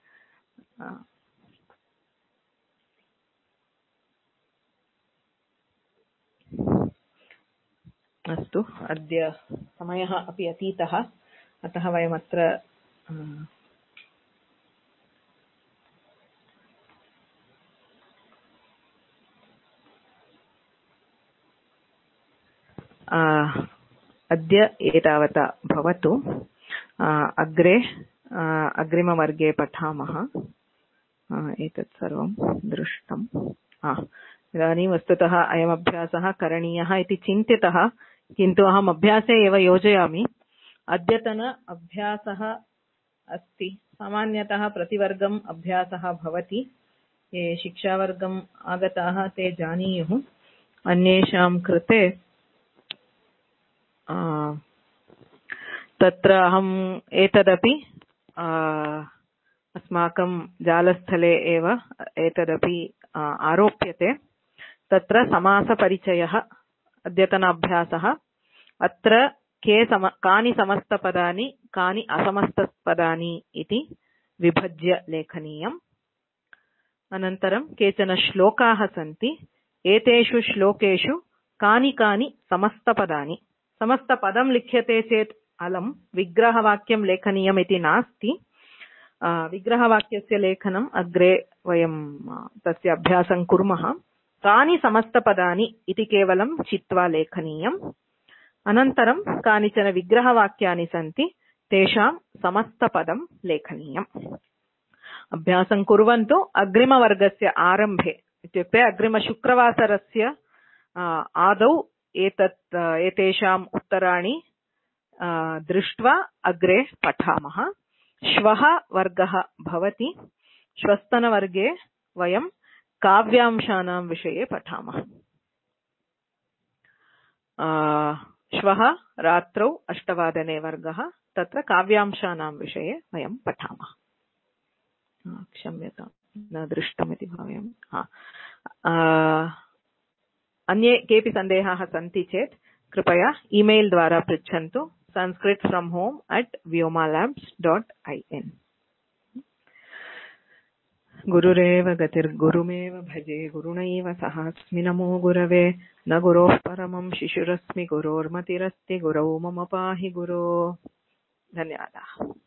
अस्तु. अद्य समयः अपि अतीतः, अतः वयमत्र अद्य एतावता भवतु. अग्रे अग्रिमवर्गे पठामः. एतत् सर्वं दृष्टम्. इदानीं वस्तुतः अयमभ्यासः करणीयः इति चिन्तितः, किन्तु अहम् अभ्यासे एव योजयामि। अद्यतन अभ्यासः अस्ति। सामान्यतः प्रतिवर्गम् अभ्यासः भवति। ये शिक्षावर्गम् आगताः ते जानीयुः। अन्येषां कृते तत्र अहम् एतदपि अस्माकं जालस्थले एव एतदपि आरोप्यते। तत्र समासपरिचयः अद्यतन अभ्यासः। अत्र कानि समस्तपदानि कानि असमस्तपदानि इति विभज्य लेखनीयम्। अनन्तरं केचन श्लोकाः सन्ति। एतेषु श्लोकेषु कानि कानि समस्तपदानि, समस्तपदं लिख्यते चेत् अलम्, विग्रहवाक्यं लेखनीयम् इति नास्ति। विग्रहवाक्यस्य लेखनम् अग्रे वयं तस्य अभ्यासं कुर्मः। कानि समस्तपदानि इति केवलं चित्वा लेखनीयम्। अनन्तरं कानिचन विग्रहवाक्यानि सन्ति, तेषां समस्तपदं लेखनीयम्। अभ्यासं कुर्वन्तु। अग्रिमवर्गस्य आरम्भे इत्युक्ते अग्रिमशुक्रवासरस्य आदौ एतेषाम् उत्तराणि दृष्ट्वा अग्रे पठामः। श्वः वर्गः भवति। श्वस्तनवर्गे वयं काव्यांशानां विषये पठामः। श्वः रात्रौ 8:00 वर्गः, तत्र काव्यांशानां विषये वयं पठामः। क्षम्यतां, न दृष्टमिति भावयामि। अन्ये केऽपि सन्देहाः सन्ति चेत् कृपया ईमेल् द्वारा पृच्छन्तु sanskritfromhome@vyomalabs.in। गुरुरेव गतिर्गुरुमेव भजे गुरुणैव सहास्मि नमो गुरवे। न गुरोः परमं शिशुरस्मि गुरोर्मतिरस्ति गुरौ मम पाहि गुरो। धन्यवादाः।